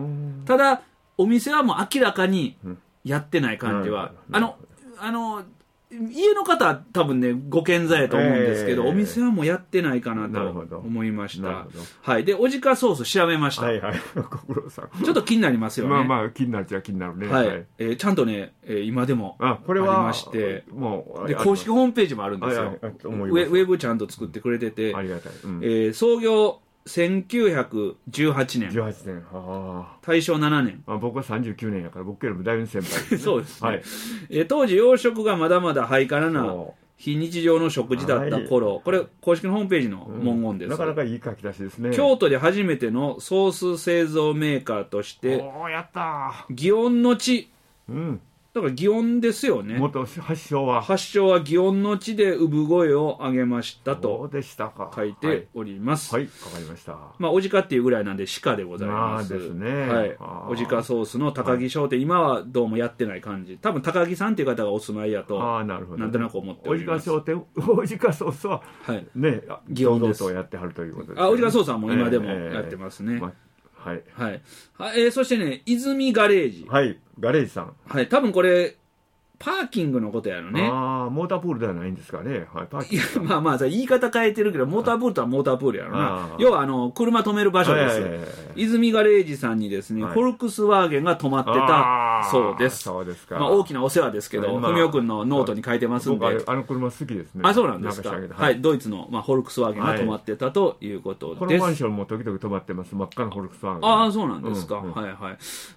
ただお店はもう明らかにやってない感じは、うん、あのあの家の方は多分ねご健在やと思うんですけど、えー、お店はもうやってないかなと思いました。はい、でおじかソース調べました。 はいはい、ご苦労さん。 ちょっと気になりますよね。 まあまあ気になるっちゃ気になるね。 はい、はい、えー、ちゃんとね、えー、今でもありまして、もうで公式ホームページもあるんですよ。ウェ、ウェブちゃんと作ってくれてて、 ありがたい、うん、 えー、創業せんきゅうひゃくじゅうはちねん、 じゅうはちねん、はあ、 大正ななねん、 まあ、僕はさんじゅうきゅうねんやから僕よりもだいぶ先輩です、ね、 そうですね、 はい、 えー、当時洋食がまだまだハイカラな非日常の食事だった頃、はい、これ公式のホームページの文言です、 うん、なかなかいい書き出しですね。 京都で初めてのソース製造メーカーとしておやった祇園の地、 うん、 だから祇園ですよね。 元発祥は発祥は祇園の地で産声を上げましたと書いております。 はい、わ、はい、かりました。 まあおじかっていうぐらいなんで鹿でございます。 まあですね。 はい。おじかソースの高木商店、はい、今はどうもやってない感じ。多分高木さんっていう方がお住まいやと、 あ、なるほどね、 なんとなく思っております。 おじか商店、おじかソースは、はい、ね、 祇園です。 をやってはるということです、ね。 あ、おじかソースはもう今でもやってますね。えーえーまはい。 はい。はえー、そしてね、泉ガレージ。 はい、ガレージさん。 はい、多分これ、パーキングのことやろね。 ああ、モータープールではないんですかね。はい、パーキング。 いや、まあまあ、言い方変えてるけど、モータープールとはモータープールやろな。要は、あの、車止める場所です。はいはいはい、泉ガレージさんにですね、はい、フォルクスワーゲンが止まってたそうです。 そうですか。 まあ、大きなお世話ですけど、ふみおくんのノートに書いてますんで。 僕あの車好きですね。 あ、そうなんですか。はい、はい、ドイツの、まあ、フォルクスワーゲンが止まってたということです。 このマンションも時々止まってます。真っ赤なフォルクスワーゲン。 ああ、そうなんですか。うんうん、はいはい。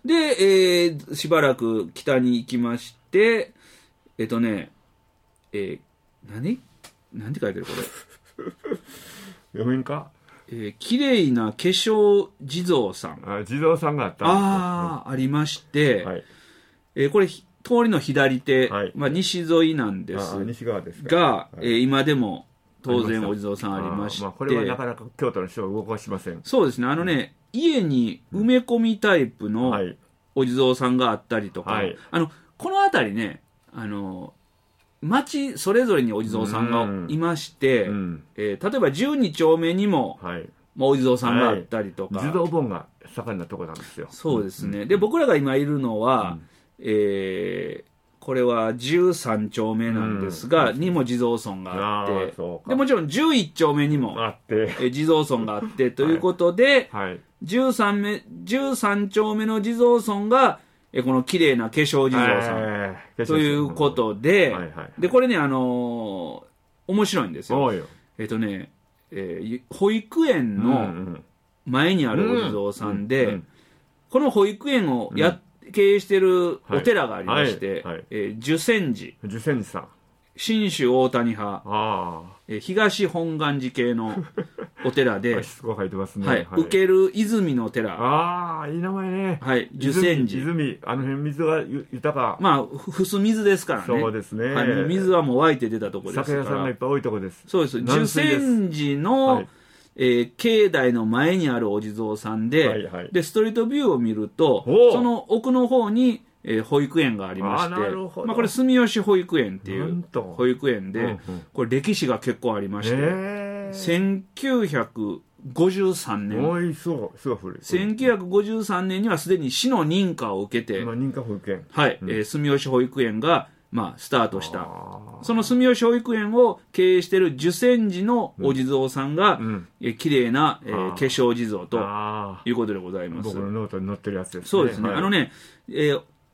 で、えー、しばらく北に行きまして、えっとね、えー、何何て書いてるこれ。 読めんか？ えー、綺麗な化粧地蔵さん。 あ、地蔵さんがあったんですよ。 ああ、うん、ありまして、 はい、 えー、これ、通りの左手、はい、まあ、西沿いなんですあ西側ですかが、はい、えー、今でも当然お地蔵さんありまして、あ、まあ、 これはなかなか京都の人を動かしません。 そうですね、あのね、うん、家に埋め込みタイプのお地蔵さんがあったりとか、はい、あのこの辺りね、あの町それぞれにお地蔵さんがいまして、うん、えー、例えばじゅうに丁目にも、はい、まあ、お地蔵さんがあったりとか、 はい、地蔵盆が盛んなとこなんですよ。 そうですね、うん、で僕らが今いるのは、うん、えー、これはじゅうさん丁目なんですが、うん、にも地蔵尊があって、でもちろんじゅういち丁目にもあって、 え地蔵尊があってということで、はいはい、じゅうさんめじゅうさん丁目の地蔵尊がえこの綺麗な化粧地蔵さん、えー、ということで、はいはいはい、でこれね、あのー、面白いんですよ。えっとね、えー、保育園の前にあるお地蔵さんで、うんうん、この保育園をや、うん、経営しているお寺がありまして、はいはいはい、えー、寿泉寺寿泉寺さん、 信州大谷派、あ、えー、東本願寺系のお寺ですごい入ってますね、 はいはい、受ける泉の寺、 ああ、いい名前ね、 はい、寿泉寺、 泉、あの辺水が豊か、 まあふす水ですからね。 そうですね、 はい、水はもう湧いて出たところですから、 酒屋さんがいっぱい多いところです。 そうです。寿泉寺の、はい、えー、境内の前にあるお地蔵さんで、はいはい、でストリートビューを見るとその奥の方にえー、保育園がありまして、まあ、これ住吉保育園っていう保育園で、うんうん、これ歴史が結構ありまして、せんきゅうひゃくごじゅうさんねん、 おい、そう、すごい古い。 せんきゅうひゃくごじゅうさんねんにはすでに市の認可を受けて、 まあ、認可保育園、 はい、うん、えー、住吉保育園が、まあ、スタートした。その住吉保育園を経営している寿泉寺のお地蔵さんが、うん、えー、綺麗な、えー、化粧地蔵ということでございます。 僕のノートに載ってるやつですね。 そうですね。はい、あのね、えー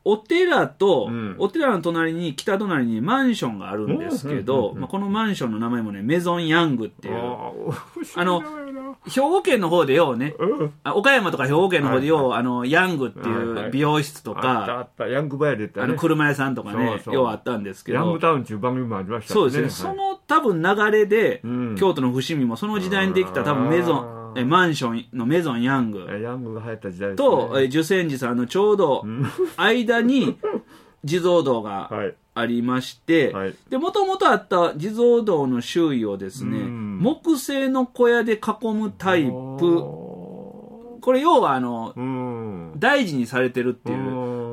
お寺と、うん、お寺の隣に、北隣にマンションがあるんですけど、まあ、このマンションの名前もね、メゾンヤングっていう、あの、兵庫県の方でようね、うん、岡山とか兵庫県の方でよう、はいはい、あの、ヤングっていう美容室とか、はいはい、 あったあった、ヤングバヤで言ったね。 あの、車屋さんとかね、そうそうようあったんですけど。 ヤングタウンっていう番組もありましたね。 そうですね。はい、その多分流れで、うん、京都の伏見もその時代にできた多分メゾン、えマンションのメゾンヤング。 ヤングが流行った時代ですね。 と、え寿泉寺さんのちょうど間に地蔵堂がありまして、はいはい、で、もともとあった地蔵堂の周囲をですね、木製の小屋で囲むタイプ、これ要はあの、大事にされてるっていう、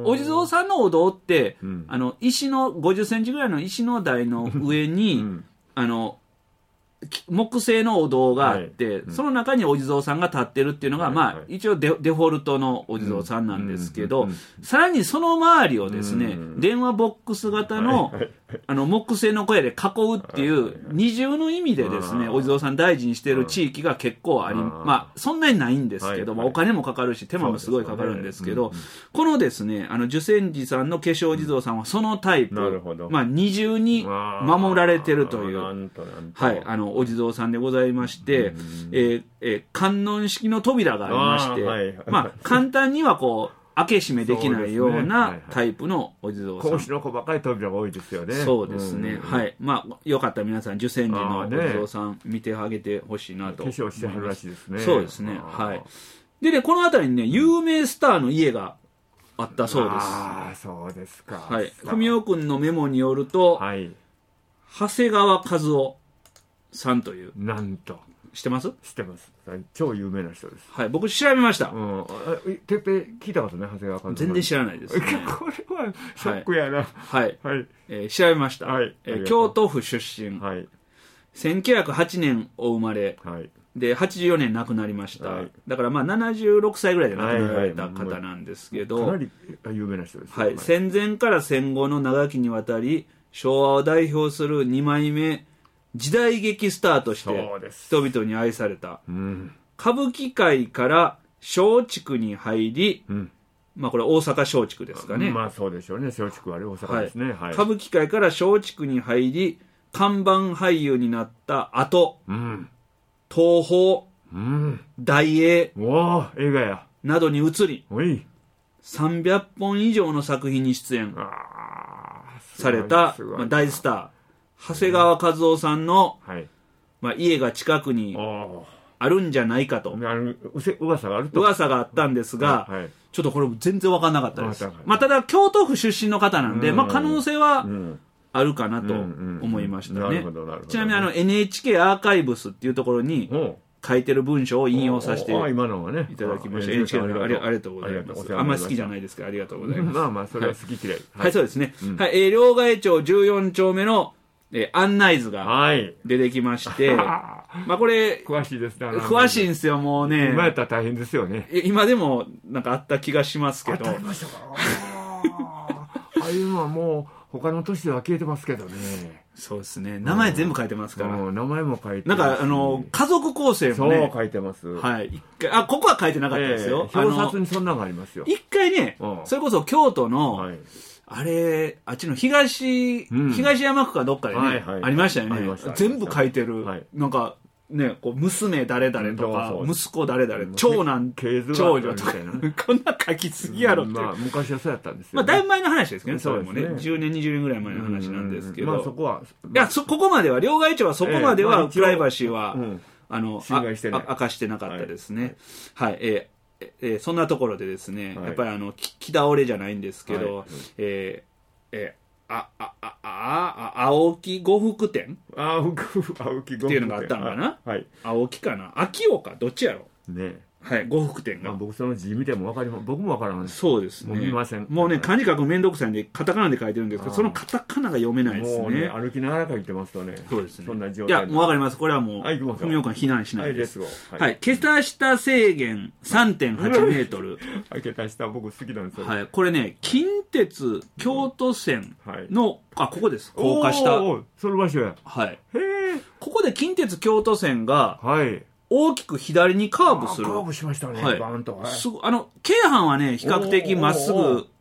お地蔵さんのお堂って、うん、あの、石のごじゅっセンチぐらいの石の台の上に、うん、あの、木製のお堂があって、はいうん、その中にお地蔵さんが立ってるっていうのが、はいはい、まあ、一応 デ, デフォルトのお地蔵さんなんですけど、うんうんうん、さらにその周りをですね、うん、電話ボックス型の、はいはい、あの、木製の小屋で囲うっていう、二重の意味でですね、お地蔵さん大事にしてる地域が結構あり、まあ、そんなにないんですけど、はいはい、お金もかかるし、手間もすごいかかるんですけど、ねうんうん、このですね、あの、寿泉寺さんの化粧地蔵さんはそのタイプ、なるほどまあ、二重に守られてるという、なんとなんとはい、あの、お地蔵さんでございまして、うんえーえー、観音式の扉がありまして、はいはい、まあ、簡単にはこう、開け閉めできないようなタイプのお地蔵さん。 格子の細かい扉が多いですよね。 そうですね。うん、はい。まあ、よかったら皆さん、寿泉寺のお地蔵さん見てあげてほしいなと。 化粧してはるらしいですね。 そうですね。はい。でね、この辺りにね、有名スターの家があったそうです。 ああ、そうですか。 はい。文雄くんのメモによると、はい、長谷川和夫さんという。 なんと。 知ってます？ 知ってます。超有名な人です。 はい、僕調べました。 うん。てっぺ聞いたことね、長谷川監督。 全然知らないです、ね。 これはショックやな。 はい。はい。えー、調べました。はい。えー、京都府出身。はい。せんきゅうひゃくはちねんお生まれ。はい。で、はちじゅうよねん亡くなりました。はい。だからまあななじゅうろくさいぐらいで亡くなられた方なんですけど。 はいはい、かなり有名な人です、 ね。はい。戦前から戦後の長きにわたり、昭和を代表するにまいめ、時代劇スターとして人々に愛された、うん、歌舞伎界から松竹に入り、うん、まあこれ大阪松竹ですかね、 まあそうでしょうね。松竹はあれ大阪ですね、はいはい、 歌舞伎界から松竹に入り看板俳優になった後、うん、東宝、うん、大映お映画やなどに移りさんびゃっぽん以上の作品に出演された、まあ、大スター長谷川和夫さんの、はいまあ、家が近くにあるんじゃないかと噂があると噂があったんですが、はい、ちょっとこれ全然分かんなかったです。まあ、ただ京都府出身の方なんで、まあ、可能性はあるかなと思いましたね。ちなみにあの エヌエイチケー アーカイブスっていうところに書いてる文章を引用させていただきました。エヌエイチケー のありがとうございます。あんまり好きじゃないですけどありがとうございます。 まあまあそれは好き嫌い。 はい、そうですね。はい、両替町じゅうよんちょうめのえー、案内図が出てきまして、はい、まあこれ詳しいですね。 詳しいんですよ。もうね今やったら大変ですよね。 今でもなんかあった気がしますけど、あましたかああいうのはもう他の都市では消えてますけどね。 そうですね。名前全部書いてますから、 うん、名前も書いてます。なんかあの家族構成もねそう書いてます。 はい一回あここは書いてなかったですよ。 えー、表札にそんなのがありますよ。 一回ね、うん、それこそ京都の、はいあれ、あっちの東、うん、東山区かどっかでね、はいはい、ありましたよね。全部書いてる。はい、なんか、ね、こう娘誰々とか、そうそう息子誰々、長男、長女とか、こんな書きすぎやろって、うん。 まあ、昔はそうやったんですよ、ね。 まあ、だいぶ前の話ですけどね、それもね。じゅうねん、にじゅうねんぐらい前の話なんですけど。 まあ、そこは。 いや、そ、ここまでは、両替町はそこまでは、プライバシーは、あの、あ、明かしてなかったですね。はい、はい、えーえー、そんなところでですね、はい、やっぱりあの木倒れじゃないんですけど、はいえーえー、あああああ青木呉服店青木呉服店っていうのがあったのかな、はい、青木かな秋岡どっちやろねはい呉服店が、 まあ、僕その字見ても分かります僕も分からないそうですねもう見ませんもうね漢字書くめんどくさいんでカタカナで書いてるんですけどそのカタカナが読めないですねもうね歩きながら書いてますとねそうですねそんな状態いやもう分かりますこれはもう文雄館避難しないですはい、 はい、桁下制限 さんてんはちメートル桁下僕好きなんですよはいこれね近鉄京都線の、うんはい、あここです高架下おおその場所やはいへえここで近鉄京都線がはい大きく左にカーブする。 カーブしましたね。はい、バーンと。はい、 すごあの京阪はね比較的まっすぐ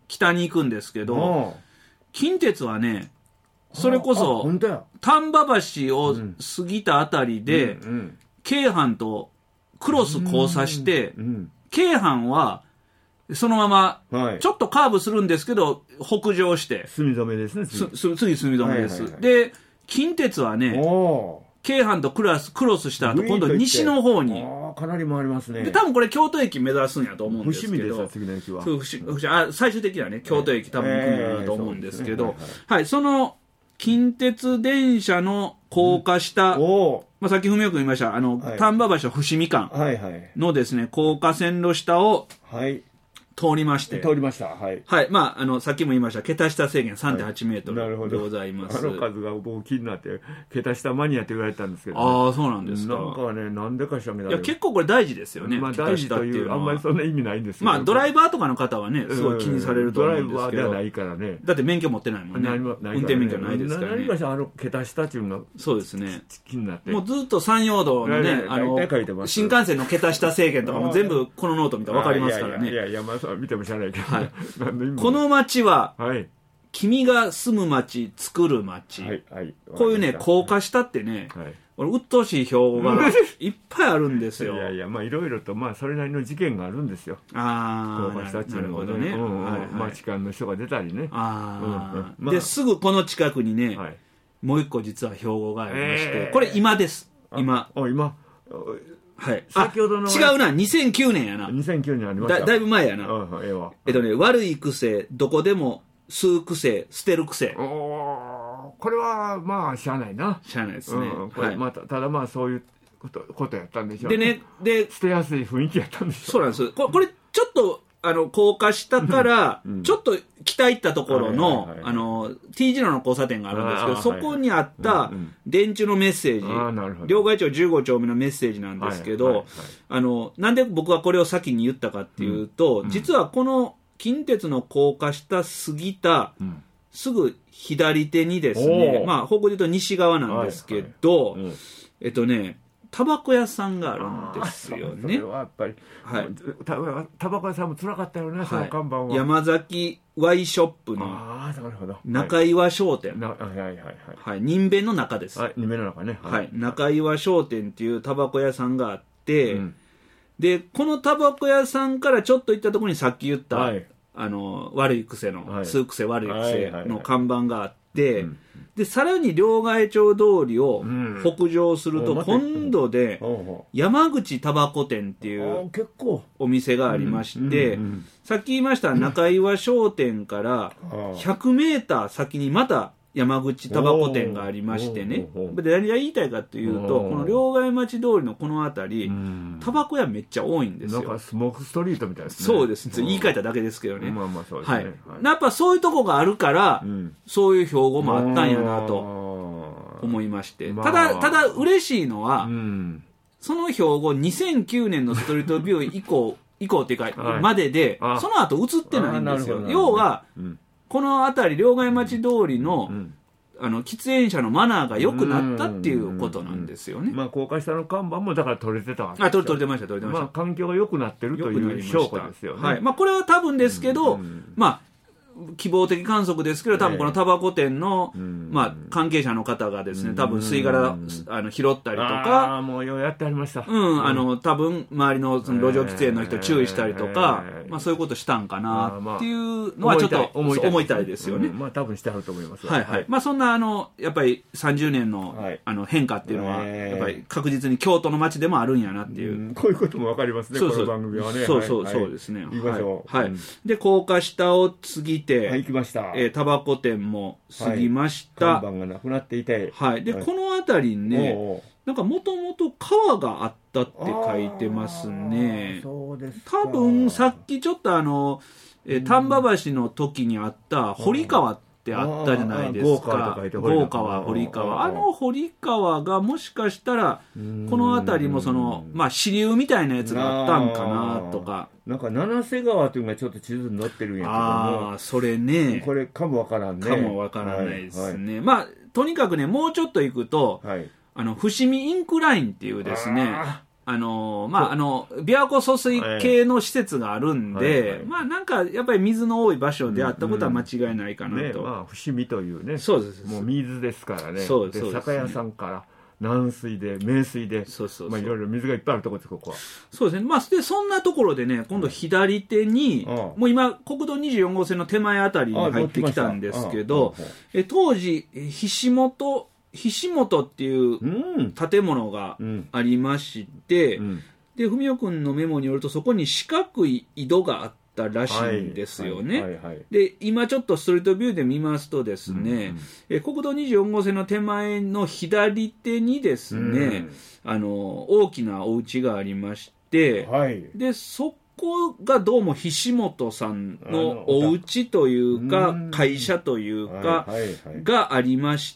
北に行くんですけど、近鉄はね、それこそ丹波橋を過ぎたあたりで、うんうん、京阪とクロス交差して、うんうん、京阪はそのままちょっとカーブするんですけど、北上して隅止めですね。 次次隅止めです、はいはいはい、で近鉄はね、京阪とクロスクロスした後今度西の方にあかなり回りますね。 で多分これ京都駅目指すんやと思うんですけど、 伏見です次の駅は。 そう伏あ最終的にはね京都駅多分行くんやなと思うんですけど、えーえー そ, ねはいはい、はい、その近鉄電車の高架下、うんまあ、さっき文雄君言いましたあの、はい、丹波橋伏見間のですね、高架線路下を、はい通りまして。 通りました。はい。 はい。まあ、あの、さっきも言いました、桁下制限 さんてんはちメートルでございます。 はい、あの数が僕気になって、桁下マニアって言われたんですけど、ね、 ああ、そうなんですか。 なんかね、なんでかしらけど。 いや、結構これ大事ですよね。 まあ、大事という、あんまりそんな意味ないんですけど。 まあ、ドライバーとかの方はね、すごい気にされると思うんですけど。ドライバーではないからね。だって免許持ってないもんね。運転免許ないですからね。 何かしらあの、桁下っていうのが、 そうですね。 気になって。 もうずっと山陽道のね、あの、新幹線の桁下制限とかも全部このノート見たらわかりますからね。 いやいや、まあ、見ても知らないけど。 はい、この町は、はい、君が住む町作る町、はいはい、こういうね高架下ってね、はい、俺鬱陶しい標語がいっぱいあるんですよ。 いやいやまあいろいろとまあそれなりの事件があるんですよ。 あ高架下っていうのはね、ねうんはいはい、まあ痴漢の人が出たりね。 あ、うんうんまあ、ですぐこの近くにね、はい、もう一個実は標語がありまして、えー、これ今です今。 あ今はい、先ほどの違うなにせんきゅうねんやな。 にせんきゅうねんありました。 だ, だいぶ前やな。 ああええわえっとね悪い癖どこでも吸う癖捨てる癖。 おこれはまあしゃあないな。 しゃあないですね、 うんこれはいまあ、た, ただまあそういうこと、ことやったんでしょうね。でねで捨てやすい雰囲気やったんでしょう。 そうなんですこ, これちょっとあの高架下からちょっと北行ったところの T 字路の交差点があるんですけど、そこにあった電柱のメッセージ、両替町じゅうご丁目のメッセージなんですけど、あのなんで僕はこれを先に言ったかっていうと、うん、実はこの近鉄の高架下過ぎたすぐ左手にですね、まあ方向で言うと西側なんですけど、はいはいうん、えっとねタバコ屋さんがあるんですよね。それはやっぱり、はい、タバコ屋さんも辛かったよね、はい、その看板は。 山崎ワイショップの中岩商店、はい、人弁の中です。 はい、人弁の中ね。 はい、はい、中岩商店っていうタバコ屋さんがあって、うん、でこのタバコ屋さんからちょっと行ったところにさっき言った、はい、あの悪い癖の、はい、吸う癖悪い癖の看板があって、はいはいはい、でさらに両替町通りを北上すると、うん、今度で山口タバコ店っていうお店がありまして、さっき言いました中岩商店からひゃくメーター先にまた山口タバコ店がありましてね。で何が言いたいかというと、この両替町通りのこの辺りタバコ屋めっちゃ多いんですよ。 なんかスモークストリートみたいですね。 そうですね、言い換えただけですけどね。 まあまあそうですね、はい、 やっぱそういうとこがあるから、うん、そういう標語もあったんやなと思いまして、まあ、ただただ嬉しいのは、うん、その標語にせんきゅうねんのストリートビュー以降以降っていうか、はい、まででその後映ってないんですよ。要は、うんこの辺り両替町通りの、うん、あの喫煙者のマナーが良くなったっていうことなんですよね。 まあ高架下の看板もだから取れてたわけですよ。 あ、取れ、取れてました取れてました。 まあ環境が良くなってるという証拠ですよね。 はい。まあこれは多分ですけど、うん、まあ希望的観測ですけど、多分このタバコ店の、えーまあ、関係者の方がですね、多分吸い殻あの拾ったりとか、 ああもうようやってありました。 うん、あの多分周りのその路上喫煙の人注意したりとか、えーまあそういうことしたんかなっていうのはちょっと思いたい、思いたいですよね。 うん、まあ多分してあると思います。 はいはい。まあそんなあのやっぱりさんじゅうねんの、はい、あの変化っていうのはやっぱり確実に京都の街でもあるんやなっていう。 うん、こういうこともわかりますね。そうそうこの番組はね。 そうそうそうですね。 行きましょう。はい。はい、で高架下を過ぎて、 はい行きました。 えー、タバコ店も過ぎました、 はい、看板がなくなっていて、 はい、で、はい、この辺りにねおうおうなんかもともと川があったって書いてますね。 そうですか多分さっきちょっとあの、えー、丹波橋の時にあった堀川ってあったじゃないですか。豪川堀川、あの堀川がもしかしたらこの辺りもそのまあ支流みたいなやつがあったんかなとか。 なんか七瀬川というのがちょっと地図に載ってるんやけども、 ああそれねこれかもわからんね。 かもわからないですね、はいはい、まあとにかくねもうちょっと行くと、はい、あの伏見インクラインっていうですねあのまあ、あの琵琶湖疎水系の施設があるんで、はいはいはい、まあなんかやっぱり水の多い場所であったことは間違いないかなと、うんうんね、 まあ、伏見というね、 そうですもう水ですからね、 そうです、 で酒屋さんから軟水で名水で、 そうそうそう、 まあ、いろいろ水がいっぱいあるところです、ここは。 そうですね、まあ、でそんなところでね、今度左手に、うん、もう今国道にじゅうよん号線の手前あたりに入ってきたんですけど、え当時菱本菱本っていう建物がありまして、うんうん、で文雄君のメモによるとそこに四角い井戸があったらしいんですよね、はいはいはいはい、で今ちょっとストリートビューで見ますとですね、うんうん、え国道にじゅうよん号線の手前の左手にですね、うん、あの大きなお家がありまして、はい、でそこがどうも菱本さんのお家というか会社というかがありまして、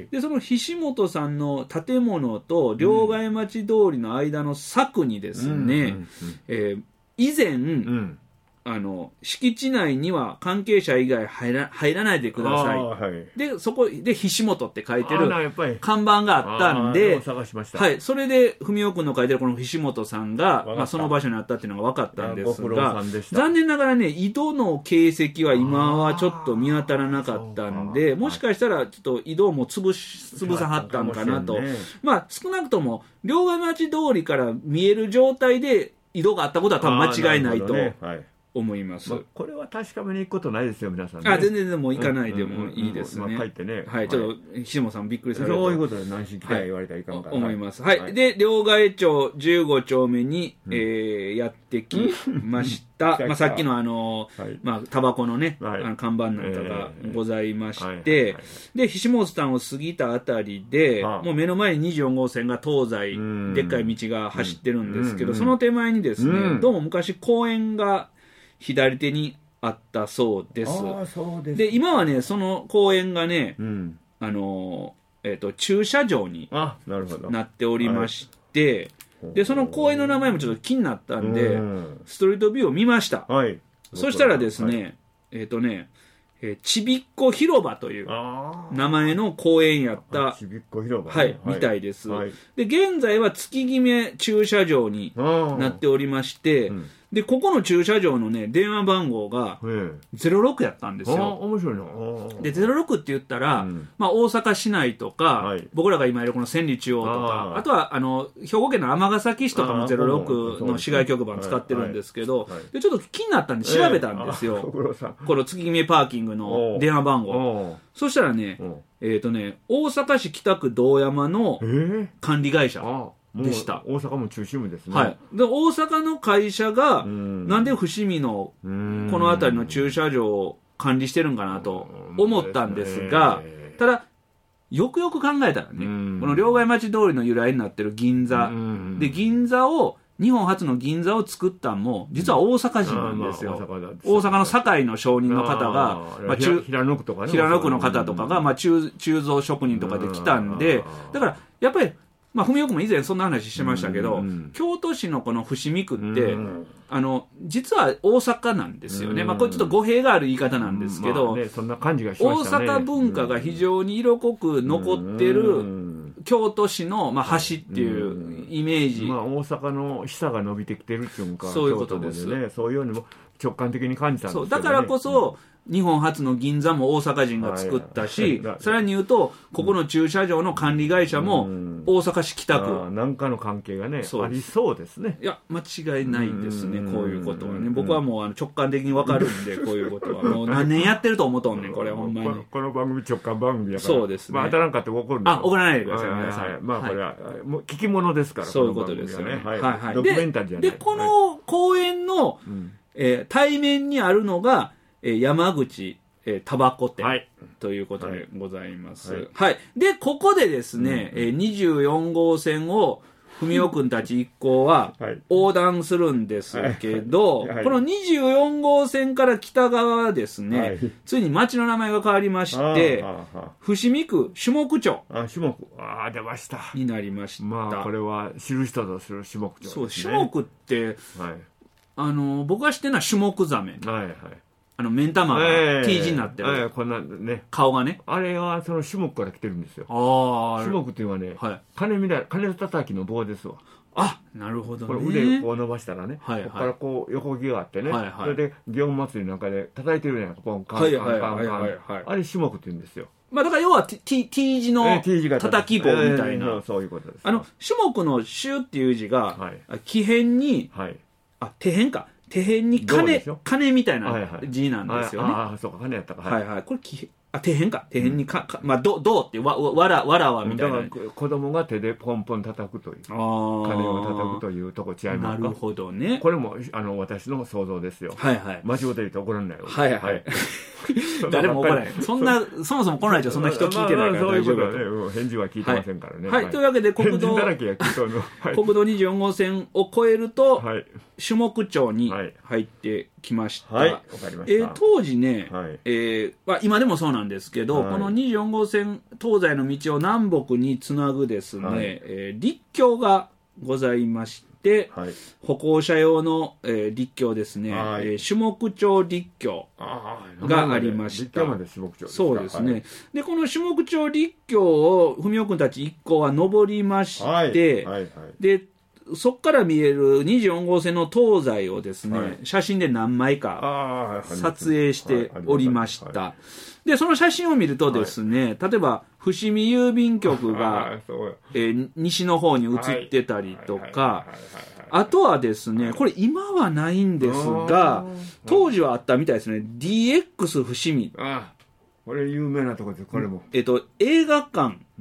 でその菱本さんの建物と両替町通りの間の柵にですね、えー、以前、うんあの敷地内には関係者以外入ら、入らないでください、はい、でそこで菱本って書いてる看板があったんで、はい、それで文雄君の書いてるこの菱本さんが、まあ、その場所にあったっていうのが分かったんですが、残念ながらね井戸の形跡は今はちょっと見当たらなかったんで、もしかしたらちょっと井戸も潰し潰さはったんかなと、ね、まあ少なくとも両替町通りから見える状態で井戸があったことは多分間違いないと思います、まあ、 これは確かめに行くことないですよ皆さんね。 あ全然でも行かないでもいいですね、うんうんうんまあ、 書いてね、 はい、ちょっと菱本さんびっくりされるそういうことで何し来たら言われたらいかんから、 はい、思います、はいはい、で両替町じゅうご丁目に、うんえー、やってきましたまあさっきのあの、はいまあ、タバコのね、はい、あの看板なんかがございまして、で菱本さんを過ぎたあたりで、はあ、もう目の前ににじゅうよん号線が東西でっかい道が走ってるんですけど、うん、その手前にですね、うん、どうも昔公園が左手にあったそうです。 あそうですで今はねその公園がね、うん、あのえーと駐車場になっておりまして、はい、でその公園の名前もちょっと気になったんで、うん、ストリートビューを見ました、はい、そしたらですね、はい、えっ、ー、とねえー、ちびっこ広場という名前の公園やったちびっこ広場、 ね、はい、みたいです、はい、で現在は月決め駐車場になっておりまして、うん、でここの駐車場のね電話番号がゼロろくやったんですよ。 あ面白いな。 でゼロろくって言ったら、うんまあ、大阪市内とか、はい、僕らが今いるこの千里中央とか あ, あとはあの兵庫県の尼崎市とかもゼロろくの市外局番使ってるんですけど、はいはい、でちょっと気になったんで調べたんですよ、えー、この月決めパーキングの電話番号。そしたらねえっ、ー、とね大阪市北区堂山の管理会社、えーでした大阪も中心部ですね、 はい、で大阪の会社がなんで伏見のこの辺りの駐車場を管理してるんかなと思ったんですが、ただよくよく考えたらねこの両替町通りの由来になってる銀座で、銀座を日本初の銀座を作ったんも実は大阪人なんですよ、まあ、大阪の堺の商人の方がまあ、中平野区とかね平野区の方とかがまあ鋳造職人とかで来たんで、だからやっぱりまあ、文雄君も以前そんな話してましたけど、うんうん、京都市のこの伏見区って、うん、あの実は大阪なんですよね、うんまあ、これちょっと語弊がある言い方なんですけど、 うんまあね、そんな感じがしましたね、 大阪文化が非常に色濃く残ってる京都市の、まあ、橋っていうイメージ、 うんまあ、大阪の久が伸びてきてるっていうか、 そういうことです、 ね、そういうようにも直感的に感じたんですけど、ね、 そうだからこそ、うん、日本初の銀座も大阪人が作ったし、はい、さらに言うとここの駐車場の管理会社も大阪市北区、 うん、何かの関係がねありそうですね。 いや間違いないですね、こういうことはね。僕はもうあの直感的に分かるんでこういうことはもう何年やってると思うとんねんこれほんまに。この、 この番組直感番組だからそうですね、 まあ、当たらんかって怒るんであ怒らないでください、はいはいはい、 まあこれは、はい、もう聞き物ですから、 そういうことですよね、 はいはいはい、ドキュメンタリーじゃないで、でこの公園の、うんえー、対面にあるのが、えー、山口えー、タバコ店、はい、ということでございます、はいはい、でここでですね、うんえー、にじゅうよん号線を文雄君たち一行は横断するんですけど、はいはいはい、このにじゅうよん号線から北側はですね、はい、ついに町の名前が変わりまして伏見区下区町あ下区あ出ましたになりました。 まあこれは知る人ぞ知る下区町ですね。 そう下区って、はい、あの僕が知ってるのは下区ザメ、はいはいあの目ん玉が T 字になってる、えーえー、こんなね顔がねあれはその種目から来てるんですよ。ああ種目っていうのはね、はい、金みたい金叩きの棒ですわ。 あ、なるほどね。 これ腕をこう伸ばしたらね、 はいはい、 ここからこう横木があってね、 はいはい、 それで祇園祭りなんかで叩いてるじゃないですか、ポンカンカンカンカンカン。あれ種目って言うんですよ。 まあだから要は T, T 字の叩き棒みたいな。 えー、そういうことです。 あの、種目の種っていう字が、 はい、 木辺に、 はい、 あ、手辺か。手辺に金、金みたいな字なんですよね。 はいはい、ああ、そうか、金やったか。 はい、はいはい。これ木、あ、手辺か。手辺にか、うん、かまあ、ど、どうって、わ、わら、わらわみたいな。 だから子供が手でポンポン叩くという。金を叩くというとこ違いますか。 なるほどね。 これも、あの、私の想像ですよ。 はいはい。 間違って言うと怒らないよ。 はいはい。誰も怒らない。そんな、そもそも来ないとそんな人聞いてないから大丈夫だね。 返事は聞いてませんからね。 はい。というわけで、国道、国道にじゅうよん号線を越えると、種目町に入ってきました。 はい。わかりました。 当時ね、えー、今でもそうなんですけど、このにじゅうよん号線東西の道を南北につなぐですね、えー、陸橋がございまして、はい、歩行者用の、えー、陸橋ですね、はい、えー、種目町陸橋がありました。そうですね、はい、でこの種目町陸橋を文雄君たち一行は登りまして、はいはいはい、でそこから見えるにじゅうよん号線の東西をですね、はい、写真で何枚か撮影しておりました。はい、でその写真を見るとですね、はい、例えば伏見郵便局が、えー、西の方に映ってたりとか、あとはですね、これ今はないんですが、当時はあったみたいですね、 ディーエックス 伏見。 ああ、これ有名なところです、これも。 えっと、映画館、うん、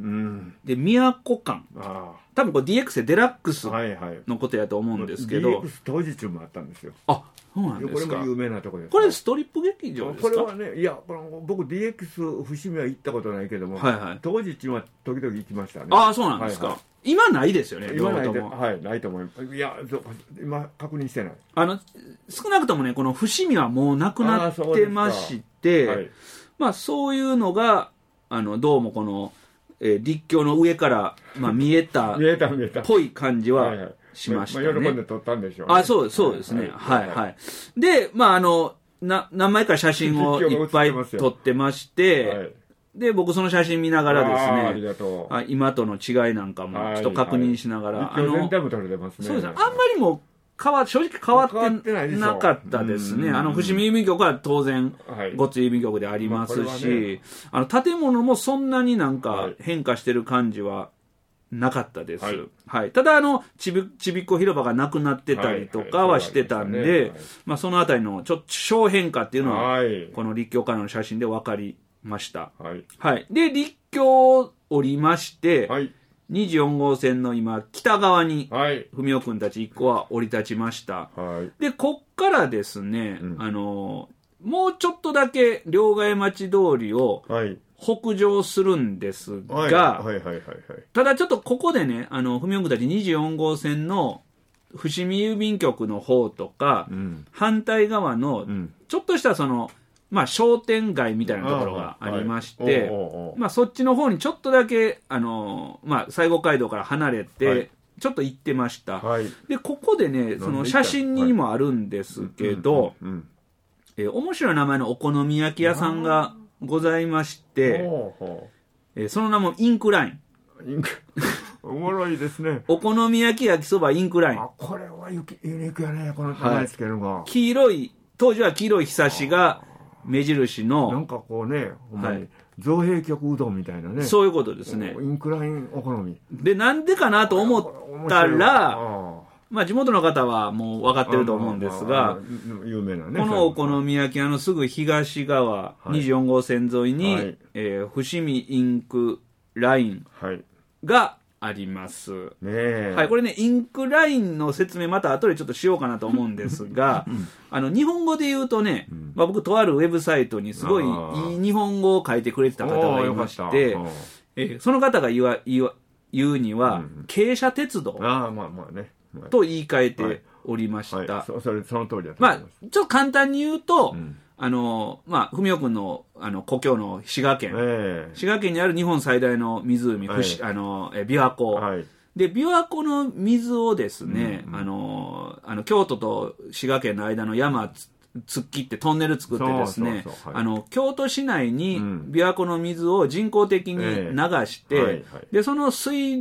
で、都館。ああ、多分これ ディーエックス でデラックスのことやと思うんですけど。 ディーエックス 当時中もあったんですよ。 あ、そうなんですか。 これも有名なところです。 これストリップ劇場ですか。 これはね、いや、僕 ディーエックス 伏見は行ったことないけども、はいはい、当時中は時々行きましたね。 ああ、そうなんですか。はいはい、今ないですよね、 今ないで、はい、ないと思います。いや、今確認してない。 あの、少なくともね、この伏見はもうなくなってまして、はい、まあそういうのが、あの、どうもこの、えー、陸橋の上から、まあ、見えたっぽい感じはしましたね。 まあ、喜んで撮ったんでしょうね。 あ、そう、そうですね。はい、はい、はい。で、まあ、あの、な、何枚か写真をいっぱい撮ってまして、はい、で、僕その写真見ながらですね、あ、ありがとう。あ、今との違いなんかもちょっと確認しながら、はいはい、 あの、全体も撮れてますね。 そうですね。あんまりも変わ、正直変わってなかったですね。あの、伏見郵便局は当然、ごつ郵便局でありますし、ね、あの、建物もそんなになんか変化してる感じはなかったです。はい。はい、ただ、あの、ちび、ちびっこ広場がなくなってたりとかはしてたんで、はいはい、まあ、そのあたりのちょっと小変化っていうのは、はい、この陸橋からの写真で分かりました。はい。はい。で、陸橋を降りまして、はい、にじゅうよん号線の今、北側に、文雄君たち一行は降り立ちました。はい、で、こっからですね、うん、あの、もうちょっとだけ両替町通りを北上するんですが、ただちょっとここでね、あの、文雄君たちにじゅうよん号線の伏見郵便局の方とか、うん、反対側の、ちょっとしたその、まあ、商店街みたいなところがありまして、まあ、そっちの方にちょっとだけ、あの、まあ、西郷街道から離れて、はい、ちょっと行ってました。はい、で、ここでね、その写真にもあるんですけど、えー、面白い名前のお好み焼き屋さんがございまして、えー、その名もインクライン。 インクおもろいですね。 お好み焼き焼きそばインクライン。 あ、これはユニークやね、この名前つけるのが。はい、 黄色い、当時は黄色いひさしが、目印のなんかこうね、ほんまに造幣局うどんみたいなね、 そういうことですね。 インクラインお好みで、なんでかなと思ったら、まあ地元の方はもう分かってると思うんですが、 有名なね、 このお好み焼き屋のすぐ東側、はい、にじゅうよん号線沿いに、はい、えー、伏見インクラインがあります。ね、はい、これね、インクラインの説明また後でちょっとしようかなと思うんですが、うん、あの、日本語で言うとね、うん、まあ、僕とあるウェブサイトにすごいいい日本語を書いてくれてた方がいまして、えー、その方が言わ言わ言うには、うん、傾斜鉄道と言い換えておりました。はいはい、 そ, そ, れその通りだと思います。 まあ、ちょっと簡単に言うと、うん、あの、まあ、文雄君の、あの、故郷の滋賀県、えー。滋賀県にある日本最大の湖、えー、あの、え、琵琶湖。はい、で、琵琶湖の水をですね、うんうん、あの、あの、京都と滋賀県の間の山つ、突っ切ってトンネル作ってですね、そうそうそう、はい、あの、京都市内に琵琶湖の水を人工的に流して、うんはいはい、で、その水、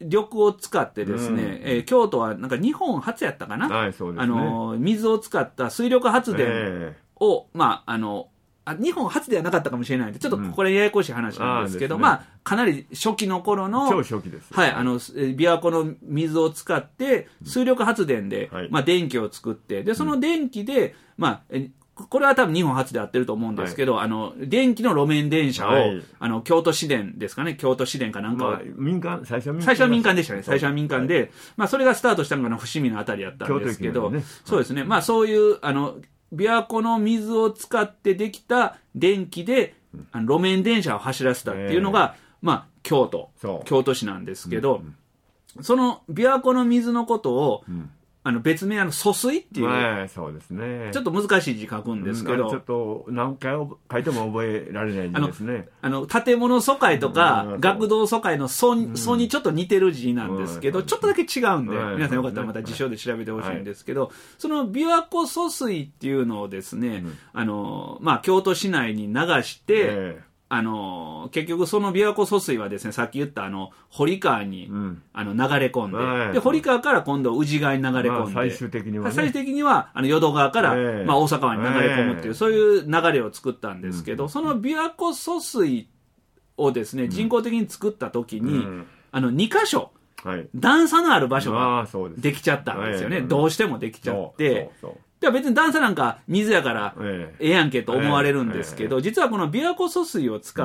力を使ってですね、うん、えー、京都はなんか日本初やったかな、 はいそうですね、 あの水を使った水力発電を、えー、まああのあ日本初ではなかったかもしれないんで、ちょっとこれややこしい話なんですけど、うん、あまあ、かなり初期の頃の、 超初期です。 はい、あの、琵琶湖の水を使って、水力発電で、うん、まあ、電気を作って、で、その電気で、うん、まあ、これは多分日本初でやってると思うんですけど、はい、あの、電気の路面電車を、はい、あの、京都市電ですかね、京都市電かなんかを、まあ、 民間、最初は民間。 最初は民間でしたね。最初は民間で、はい、まあ、それがスタートしたのが伏見のあたりやったんですけど、ね、そうですね。まあ、そういう、あの、琵琶湖の水を使ってできた電気で、うん、あの路面電車を走らせたっていうのが、えー、まあ、京都、京都市なんですけど、うんうん、その琵琶湖の水のことを、うん、あの別名あの疎水っていう、 えー、そうですね、 ちょっと難しい字書くんですけど、 うん、ちょっと何回書いても覚えられない字ですね。 あの、あの建物疎開とか、うん、学童疎開の疎、うん、にちょっと似てる字なんですけど、うん、ちょっとだけ違うんで、うん、皆さんよかったらまた辞書で調べてほしいんですけど、はい、その琵琶湖疎水っていうのをですね、うん、あの、まあ、京都市内に流して、えーあの結局その琵琶湖疎水はですね、さっき言ったあの堀川に、うん、あの流れ込んで、はい、で堀川から今度宇治川に流れ込んで、 まあ、最終的には、ね、 最終的にはあの淀川から、えーまあ、大阪湾に流れ込むっていう、えー、そういう流れを作ったんですけど、うん、その琵琶湖疎水をですね、人工的に作った時に、うん、あのに箇所、はい、段差のある場所ができちゃったんですよね、はい、どうしてもできちゃって。そうそうそう、では別に段差なんか水やからええやんけと思われるんですけど、実はこの琵琶湖疎水を使って、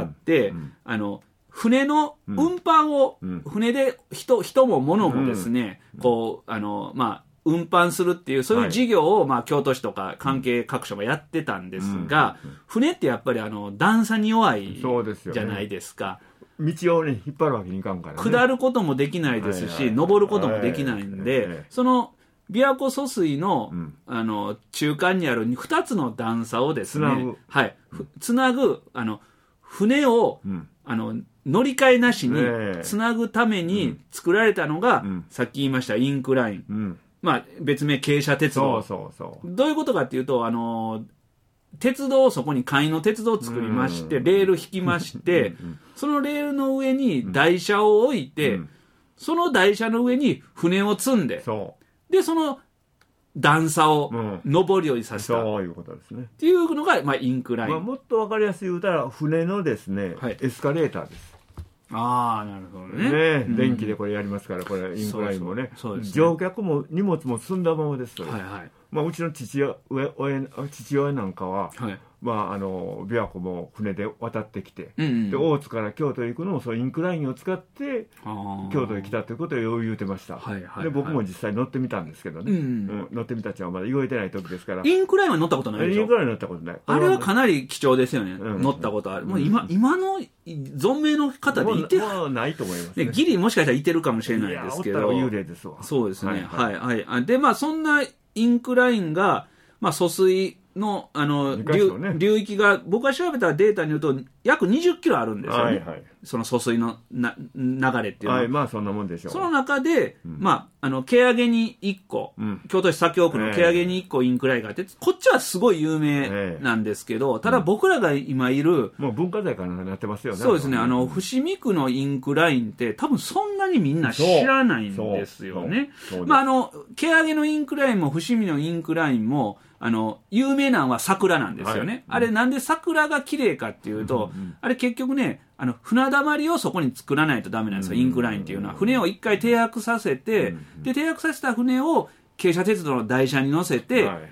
あの船の運搬を、船で人人も物もですね、こうあのまあ運搬するっていうそういう事業を、まあ京都市とか関係各所がやってたんですが、船ってやっぱりあの段差に弱いじゃないですか。 道をね引っ張るわけにいかんからね。 下ることもできないですし、登ることもできないんで、その琵琶湖疎水 の,、うん、あの中間にあるふたつの段差をですね、つなぐ、はい、つなぐあの船を、うん、あの乗り換えなしにつなぐために作られたのが、うん、さっき言いましたインクライン、うん、まあ、別名傾斜鉄道。そうそうそう、どういうことかっていうと、あの鉄道をそこに簡易の鉄道を作りまして、レール引きましてそのレールの上に台車を置いて、その台車の上に船を積んで、そうで、その段差を上り下りさせた、うん、そういうことですね。っていうのが、まあ、インクライン。まあ、 もっと分かりやすい言うたら、船のですね、はい、エスカレーターです。 ああ、なるほどね。 ね、うん、電気でこれやりますから、これ、インクラインもね。そうそうそうですね、乗客も荷物も積んだままです。はいはい。まあ、うちの父親、父親なんかは、はい、まあ、あの琵琶湖も船で渡ってきて、うんうん、で大津から京都へ行くのもそうインクラインを使って京都へ来たということをよう言うてました、はいはいはい、で僕も実際乗ってみたんですけどね、うんうん、乗ってみたっちゃまだ言えてない時ですから。 インクラインは乗ったことないでしょ。 インクライン乗ったことない。 あれはかなり貴重ですよね、うん、乗ったことある、うん、もう 今, 今の存命の方でいてもうないと思いますね。 ギリもしかしたらいてるかもしれないですけど、いやおったら幽霊ですわ。 そうですね、はいはい、はい、でまあそんなインクラインがまあ疎水の, あの、ね、流域が僕が調べたデータによると約にじゅっキロあるんですよね、はいはい、その疎水のな流れっていうのは、はい、 まあそんなもんでしょう。 その中で、うん、まああの蹴上にいっこ、うん、京都市左京区の蹴上にいっこインクラインがあって、こっちはすごい有名なんですけど、ただ僕らが今いる、 もう文化財からなってますよね。 そうですね、あの伏見区のインクラインって多分そんなにみんな知らないんですよね。まああの蹴上のインクラインも伏見のインクラインもあの有名なのは桜なんですよね、はい、あれなんで桜が綺麗かっていうと、うんうん、あれ結局ね、あの船だまりをそこに作らないとダメなんですよ、うんうん、インクラインっていうのは船を一回停泊させて、うんうん、で停泊させた船を傾斜鉄道の台車に乗せて、はいはい、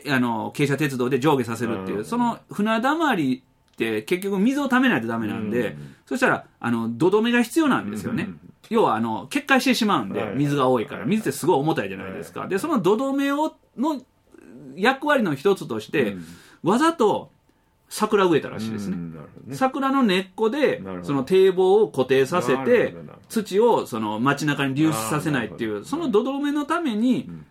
であの傾斜鉄道で上下させるっていう、うん、その船だまりって結局水をためないとダメなんで、うんうん、そしたらあの土留めが必要なんですよね、うんうん、要はあの決壊してしまうんで、水が多いから水ってすごい重たいじゃないですか。でその土留めをの役割の一つとして、うん、わざと桜植えたらしいですね、うんね、桜の根っこでその堤防を固定させて土をその街中に流出させないっていう、その土留めのために、うん、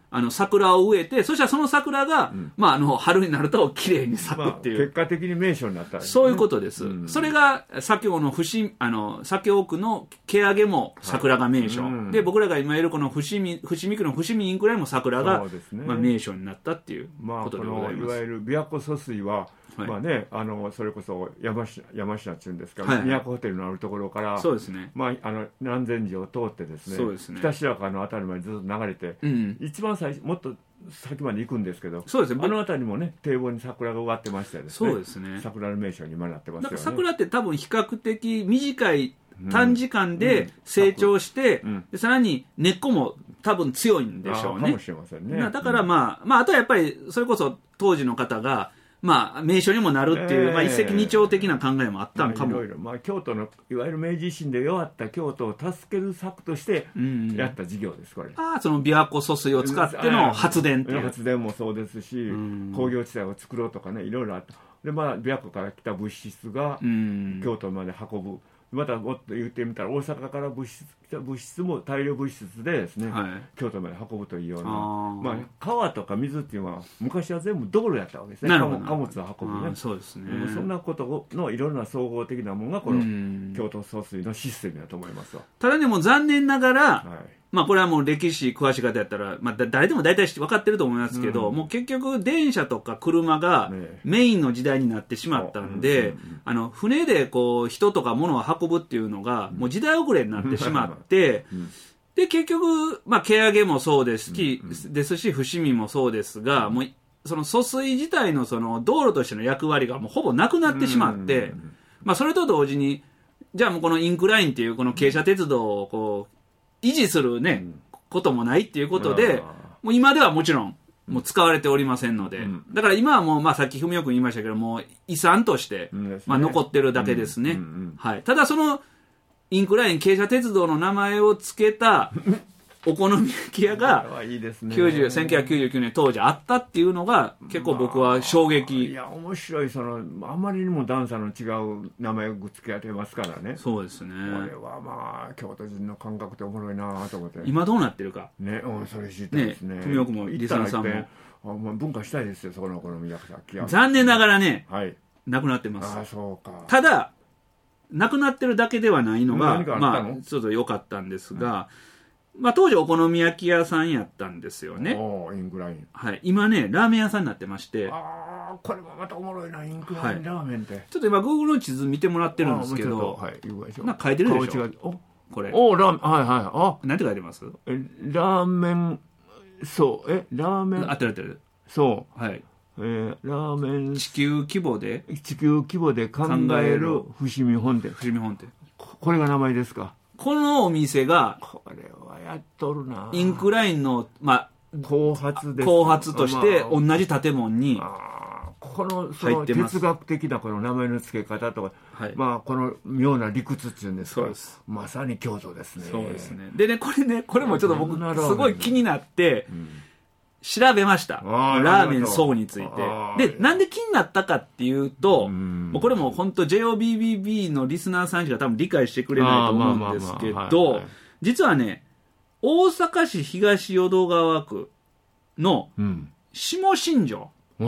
あの桜を植えて、そしたらその桜が、うん、まあ、あの春になると綺麗に咲くっていう、まあ、 結果的に名所になった、ね、 そういうことです、うん、それが左京の伏あの左京区の毛上も桜が名所、はい、うん、で僕らが今いるこの伏見区の伏見インクラインも桜が、ね、まあ、名所になったっていうことでございます。まあ、このいわゆる琵琶湖疎水は、はい、まあね、あのそれこそ山科山科っていうんですか、はい、都ホテルのあるところから、 そうですね、 まあ、あの南禅寺を通ってですね、 そうですね、 北白川の辺りまでずっと流れて、うん、一番最初もっと先まで行くんですけど、 そうですね、 あの辺りもね堤防に桜が植わってましてですね、 そうですね、 桜の名所に今なってますよね。 なんか桜って多分比較的短い短時間で成長して、うんうん、でさらに根っこも多分強いんでしょうね。 かもしれませんね。 だからまあ、まあ、あとはやっぱりそれこそ当時の方がまあ、名所にもなるっていう、えーまあ、一石二鳥的な考えもあったんかも、 まあ、いろいろ、まあ、京都のいわゆる明治維新で弱った京都を助ける策としてやった事業です、これ。 ああ、その琵琶湖疎水を使っての発電っていう。 発電もそうですし、工業地帯を作ろうとかね、いろいろあった。で、まあ、琵琶湖から来た物質が京都まで運ぶ。またもっと言ってみたら大阪から物質物質も大量物質でですね、はい、京都まで運ぶというような、まあ、川とか水っていうのは昔は全部道路やったわけですね。貨物を運ぶね。 そうですね。 そんなことのいろんな総合的なものがこの京都疏水のシステムだと思いますわ。 ただでも残念ながら、はい、まあこれはもう歴史詳しい方やったら、まあ、誰でも大体分かってると思いますけど、うん、もう結局電車とか車がメインの時代になってしまったんで、ね、あの船でこう人とか物を運ぶっていうのがもう時代遅れになってしまって、うん、で結局、まあ、毛上もそうですし、うん、ですし伏見もそうですが、もうその疎水自体のその道路としての役割がもうほぼなくなってしまって、うん、まあ、それと同時にじゃあもうこのインクラインっていうこの傾斜鉄道をこう維持するね、うん、こともないっていうことで、もう今ではもちろんもう使われておりませんので、うん、だから今はもう、まあ、さっき文雄君言いましたけども遺産として、うんね、まあ、残ってるだけですね、うんうんうん、はい、ただそのインクライン傾斜鉄道の名前を付けたお好み焼き屋がきゅうじゅうせんきゅうひゃくきゅうじゅうきゅうねん当時あったっていうのが結構僕は衝撃、まあ、 いや面白い、そのあまりにも段差の違う名前を付け当てますからね。 そうですね、 これはまあ京都人の感覚っておもろいなと思って。 今どうなってるかね、うん、それ知りたいですね。 文雄君もリスナーさんもあ、まあ、文化したいですよ、そこのお好み焼き屋。 残念ながらね、 はい、 なくなってます。 あ、そうか。 ただなくなってるだけではないのが、 何かあったの？ まあちょっと良かったんですが、うん、まあ、当時お好み焼き屋さんやったんですよね。 おインクライン、 はい、今ねラーメン屋さんになってまして、 ああこれもまたおもろいな、インクラインラーメンって、はい、 ちょっと今 Google の地図見てもらってるんですけど、 はい、 なんか書いてるでしょ、 おこれおラーメン、はいはい、あ、 なんて書いてます？ えラーメン、そうえラーメン、 あってるあってる、 そう、 はい、 えー、ラーメン地球規模で地球規模で考える伏見本店、 伏見本店、 これが名前ですか？ このお店がこれはやっとるな、 インクラインの、まあ、 後発です、 後発として同じ建物に、 まあ、このその哲学的なこの名前の付け方とか、はい、まあ、この妙な理屈っていうんですか、まさに京都ですね。 そうですね。でね、これね、これもちょっと僕すごい気になって、うん、調べました。ラーメン層について。で、なんで気になったかっていうと、もうこれも本当 ジェイオービービービー のリスナーさんしか多分理解してくれないと思うんですけど、実はね、大阪市東淀川区の下新庄、うん、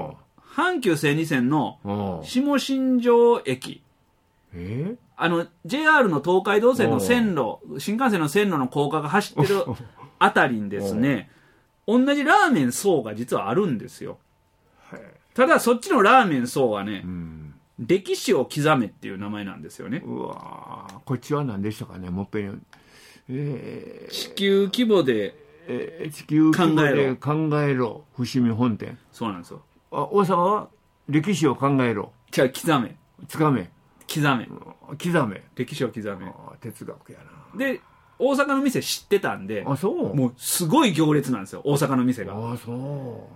阪急西二線の下新庄駅、 えー、 あの ジェイアール の東海道線の線路、新幹線の線路の高架が走ってるあたりにですね、同じラーメン層が実はあるんですよ。ただそっちのラーメン層はね、うん、歴史を刻めっていう名前なんですよね。 うわ、こっちは何でしたかね、もっぺん、 えー、地球規模でえー、地球規模で考えろ伏見本店。 そうなんですよ。 あ、大阪は歴史を考えろ、 じゃあ刻め、 つかめ、 刻め、 刻め、 歴史を刻め。 あ、哲学やな。 で大阪の店知ってたんで、 あ、そう、 もうすごい行列なんですよ、大阪の店が。 あ、そう、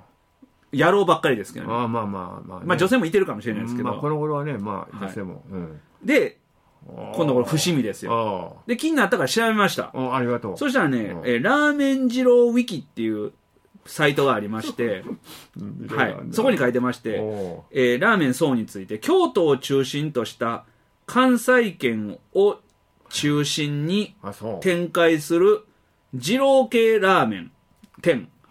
野郎ばっかりですけどね。 あ、まあまあまあ、ね、 まあ女性もいてるかもしれないですけど、 まあ、この頃はね、まあ女性も、はい、うん、 で今度これ伏見ですよ。で気になったから調べました。 あ、ありがとう。 そしたらね、えー、ラーメン二郎ウィキっていうサイトがありましてはい、そこに書いてまして、えー、ラーメン層について、京都を中心とした関西圏を中心に展開する二郎系ラーメン店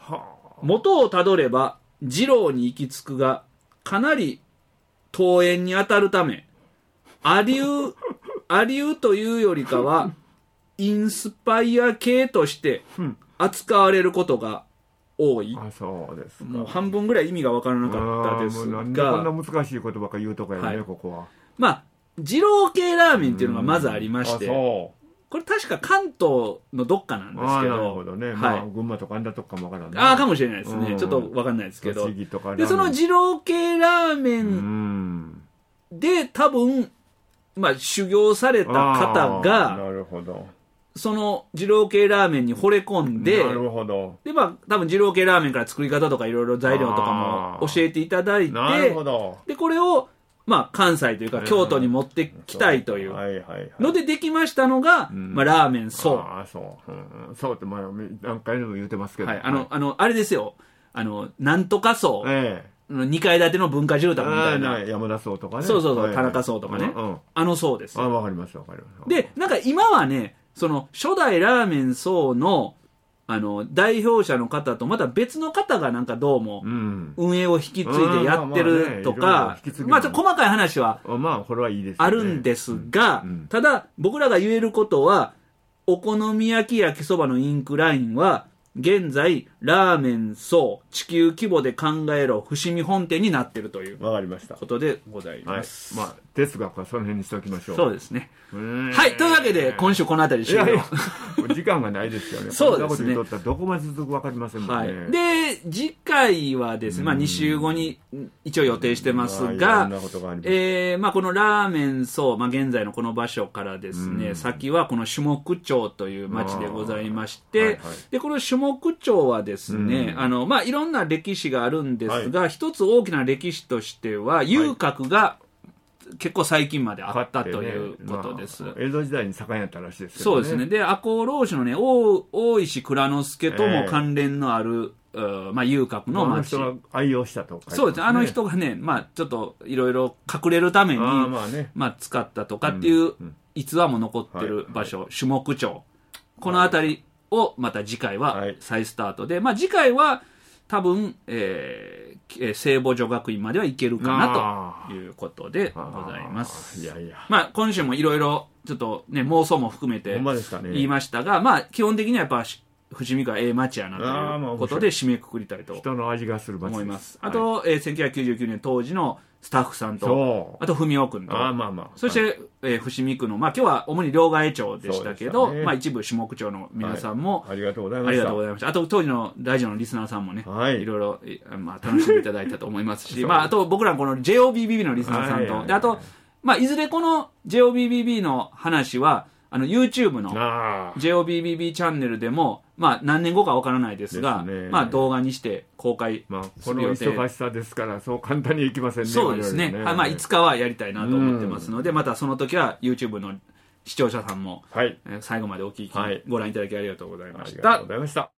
元をたどれば二郎に行き着くがかなり遠縁に当たるためアリューアリューというよりかはインスパイア系として扱われることが多い。 あ、そうですか。 もう半分ぐらい意味が分からなかったですが、 なんでこんな難しい言葉か言うとかやね、はい、ここは。 まあ二郎系ラーメンっていうのがまずありまして、これ確か関東のどっかなんですけど、あ、 なるほどね、はい、まあ、群馬とかあんだとかもわからない、 ああかもしれないですね、ちょっと分かんないですけど、でその二郎系ラーメンで多分、まあ、修行された方が、 なるほど、 その二郎系ラーメンに惚れ込んで、 なるほど、 でまあ多分二郎系ラーメンから作り方とかいろいろ材料とかも教えていただいて、 なるほど、 でこれをまあ関西というか京都に持ってきたいというのでできましたのが、まあラーメンそう。 ああそう、うん、そうってまあ何回でも言ってますけど、 はい、あのあのあれですよ、あのなんとかそう。ええにかい建ての文化住宅みたいな、 山田荘とかね、 そうそうそう、はいはい、田中荘とかね、うんうん、あの荘です。 あ、わかりますわかります。 でなんか今はね、その初代ラーメン荘のあの代表者の方とまた別の方がなんかどうも運営を引き継いでやってるとか、まあ細かい話はあるんですが、ただ僕らが言えることは、お好み焼き焼きそばのインクラインは現在ラーメン荘地球規模で考えろ伏見本店になっているということでございます。 はい、まあ哲学はその辺にしておきましょう。 そうですね。はい、というわけで今週この辺り終了。いやいや時間がないですよね。 そうですね。 こんなこと言っとったらどこまで続くか分かりませんもんね。 はい、で次回はですね、まあ、に週後に一応予定してますが、えーまあ、このラーメン荘、まあ、現在のこの場所からですね、先はこの種目町という町でございまして、はいはい、でこの種目町はですね、あのまあ、いろんな歴史があるんですが、はい、一つ大きな歴史としては遊郭が結構最近まであったということです。 ね、まあ、江戸時代に盛んやったらしいですけどね。そうですね。で、赤穂浪士のね、大, 大石蔵之介とも関連のある、えー、まあ、遊郭の町。 あの人が愛用したと書いてますね。 そうですね。あの人がね、まあ、ちょっといろいろ隠れるために、あまあね、まあ、使ったとかっていう逸話も残ってる場所、種目町。この辺りをまた次回は再スタートで、はい、まあ、次回は多分、えー、聖母女学院まではいけるかなということでございます。いやいや、まあ、今週もいろいろちょっとね、妄想も含めて言いましたが、まあ、基本的にはやっぱ伏見がええ町やなということで締めくくりたいと人の味がする町思います。あと、はい、えー、せんきゅうひゃくきゅうじゅうきゅうねん当時のスタッフさんと、あと文雄君と、あまあまあ、そして、はい、えー、伏見区の、まあ今日は主に両替町でしたけど、ね、まあ一部下区町の皆さんも、 はい、ありがとうございました。 ありがとうございました。あと当時のラジオのリスナーさんもね、はい、いろいろ、まあ楽しんでいただいたと思いますし、まああと僕らこの ジェイオービービービー のリスナーさんと、はい、であと、まあいずれこの ジェイオービービービー の話は、あの YouTube の ジェイオービービービー チャンネルでも、まあ何年後かわからないですが、ね、まあ動画にして公開する予定。まあこの忙しさですからそう簡単にいきませんね。 そうですね。ね、まあいつかはやりたいなと思ってますので、またその時は YouTube の視聴者さんも、はい、最後までお聞き、はい、ご覧いただきありがとうございました。 ありがとうございました。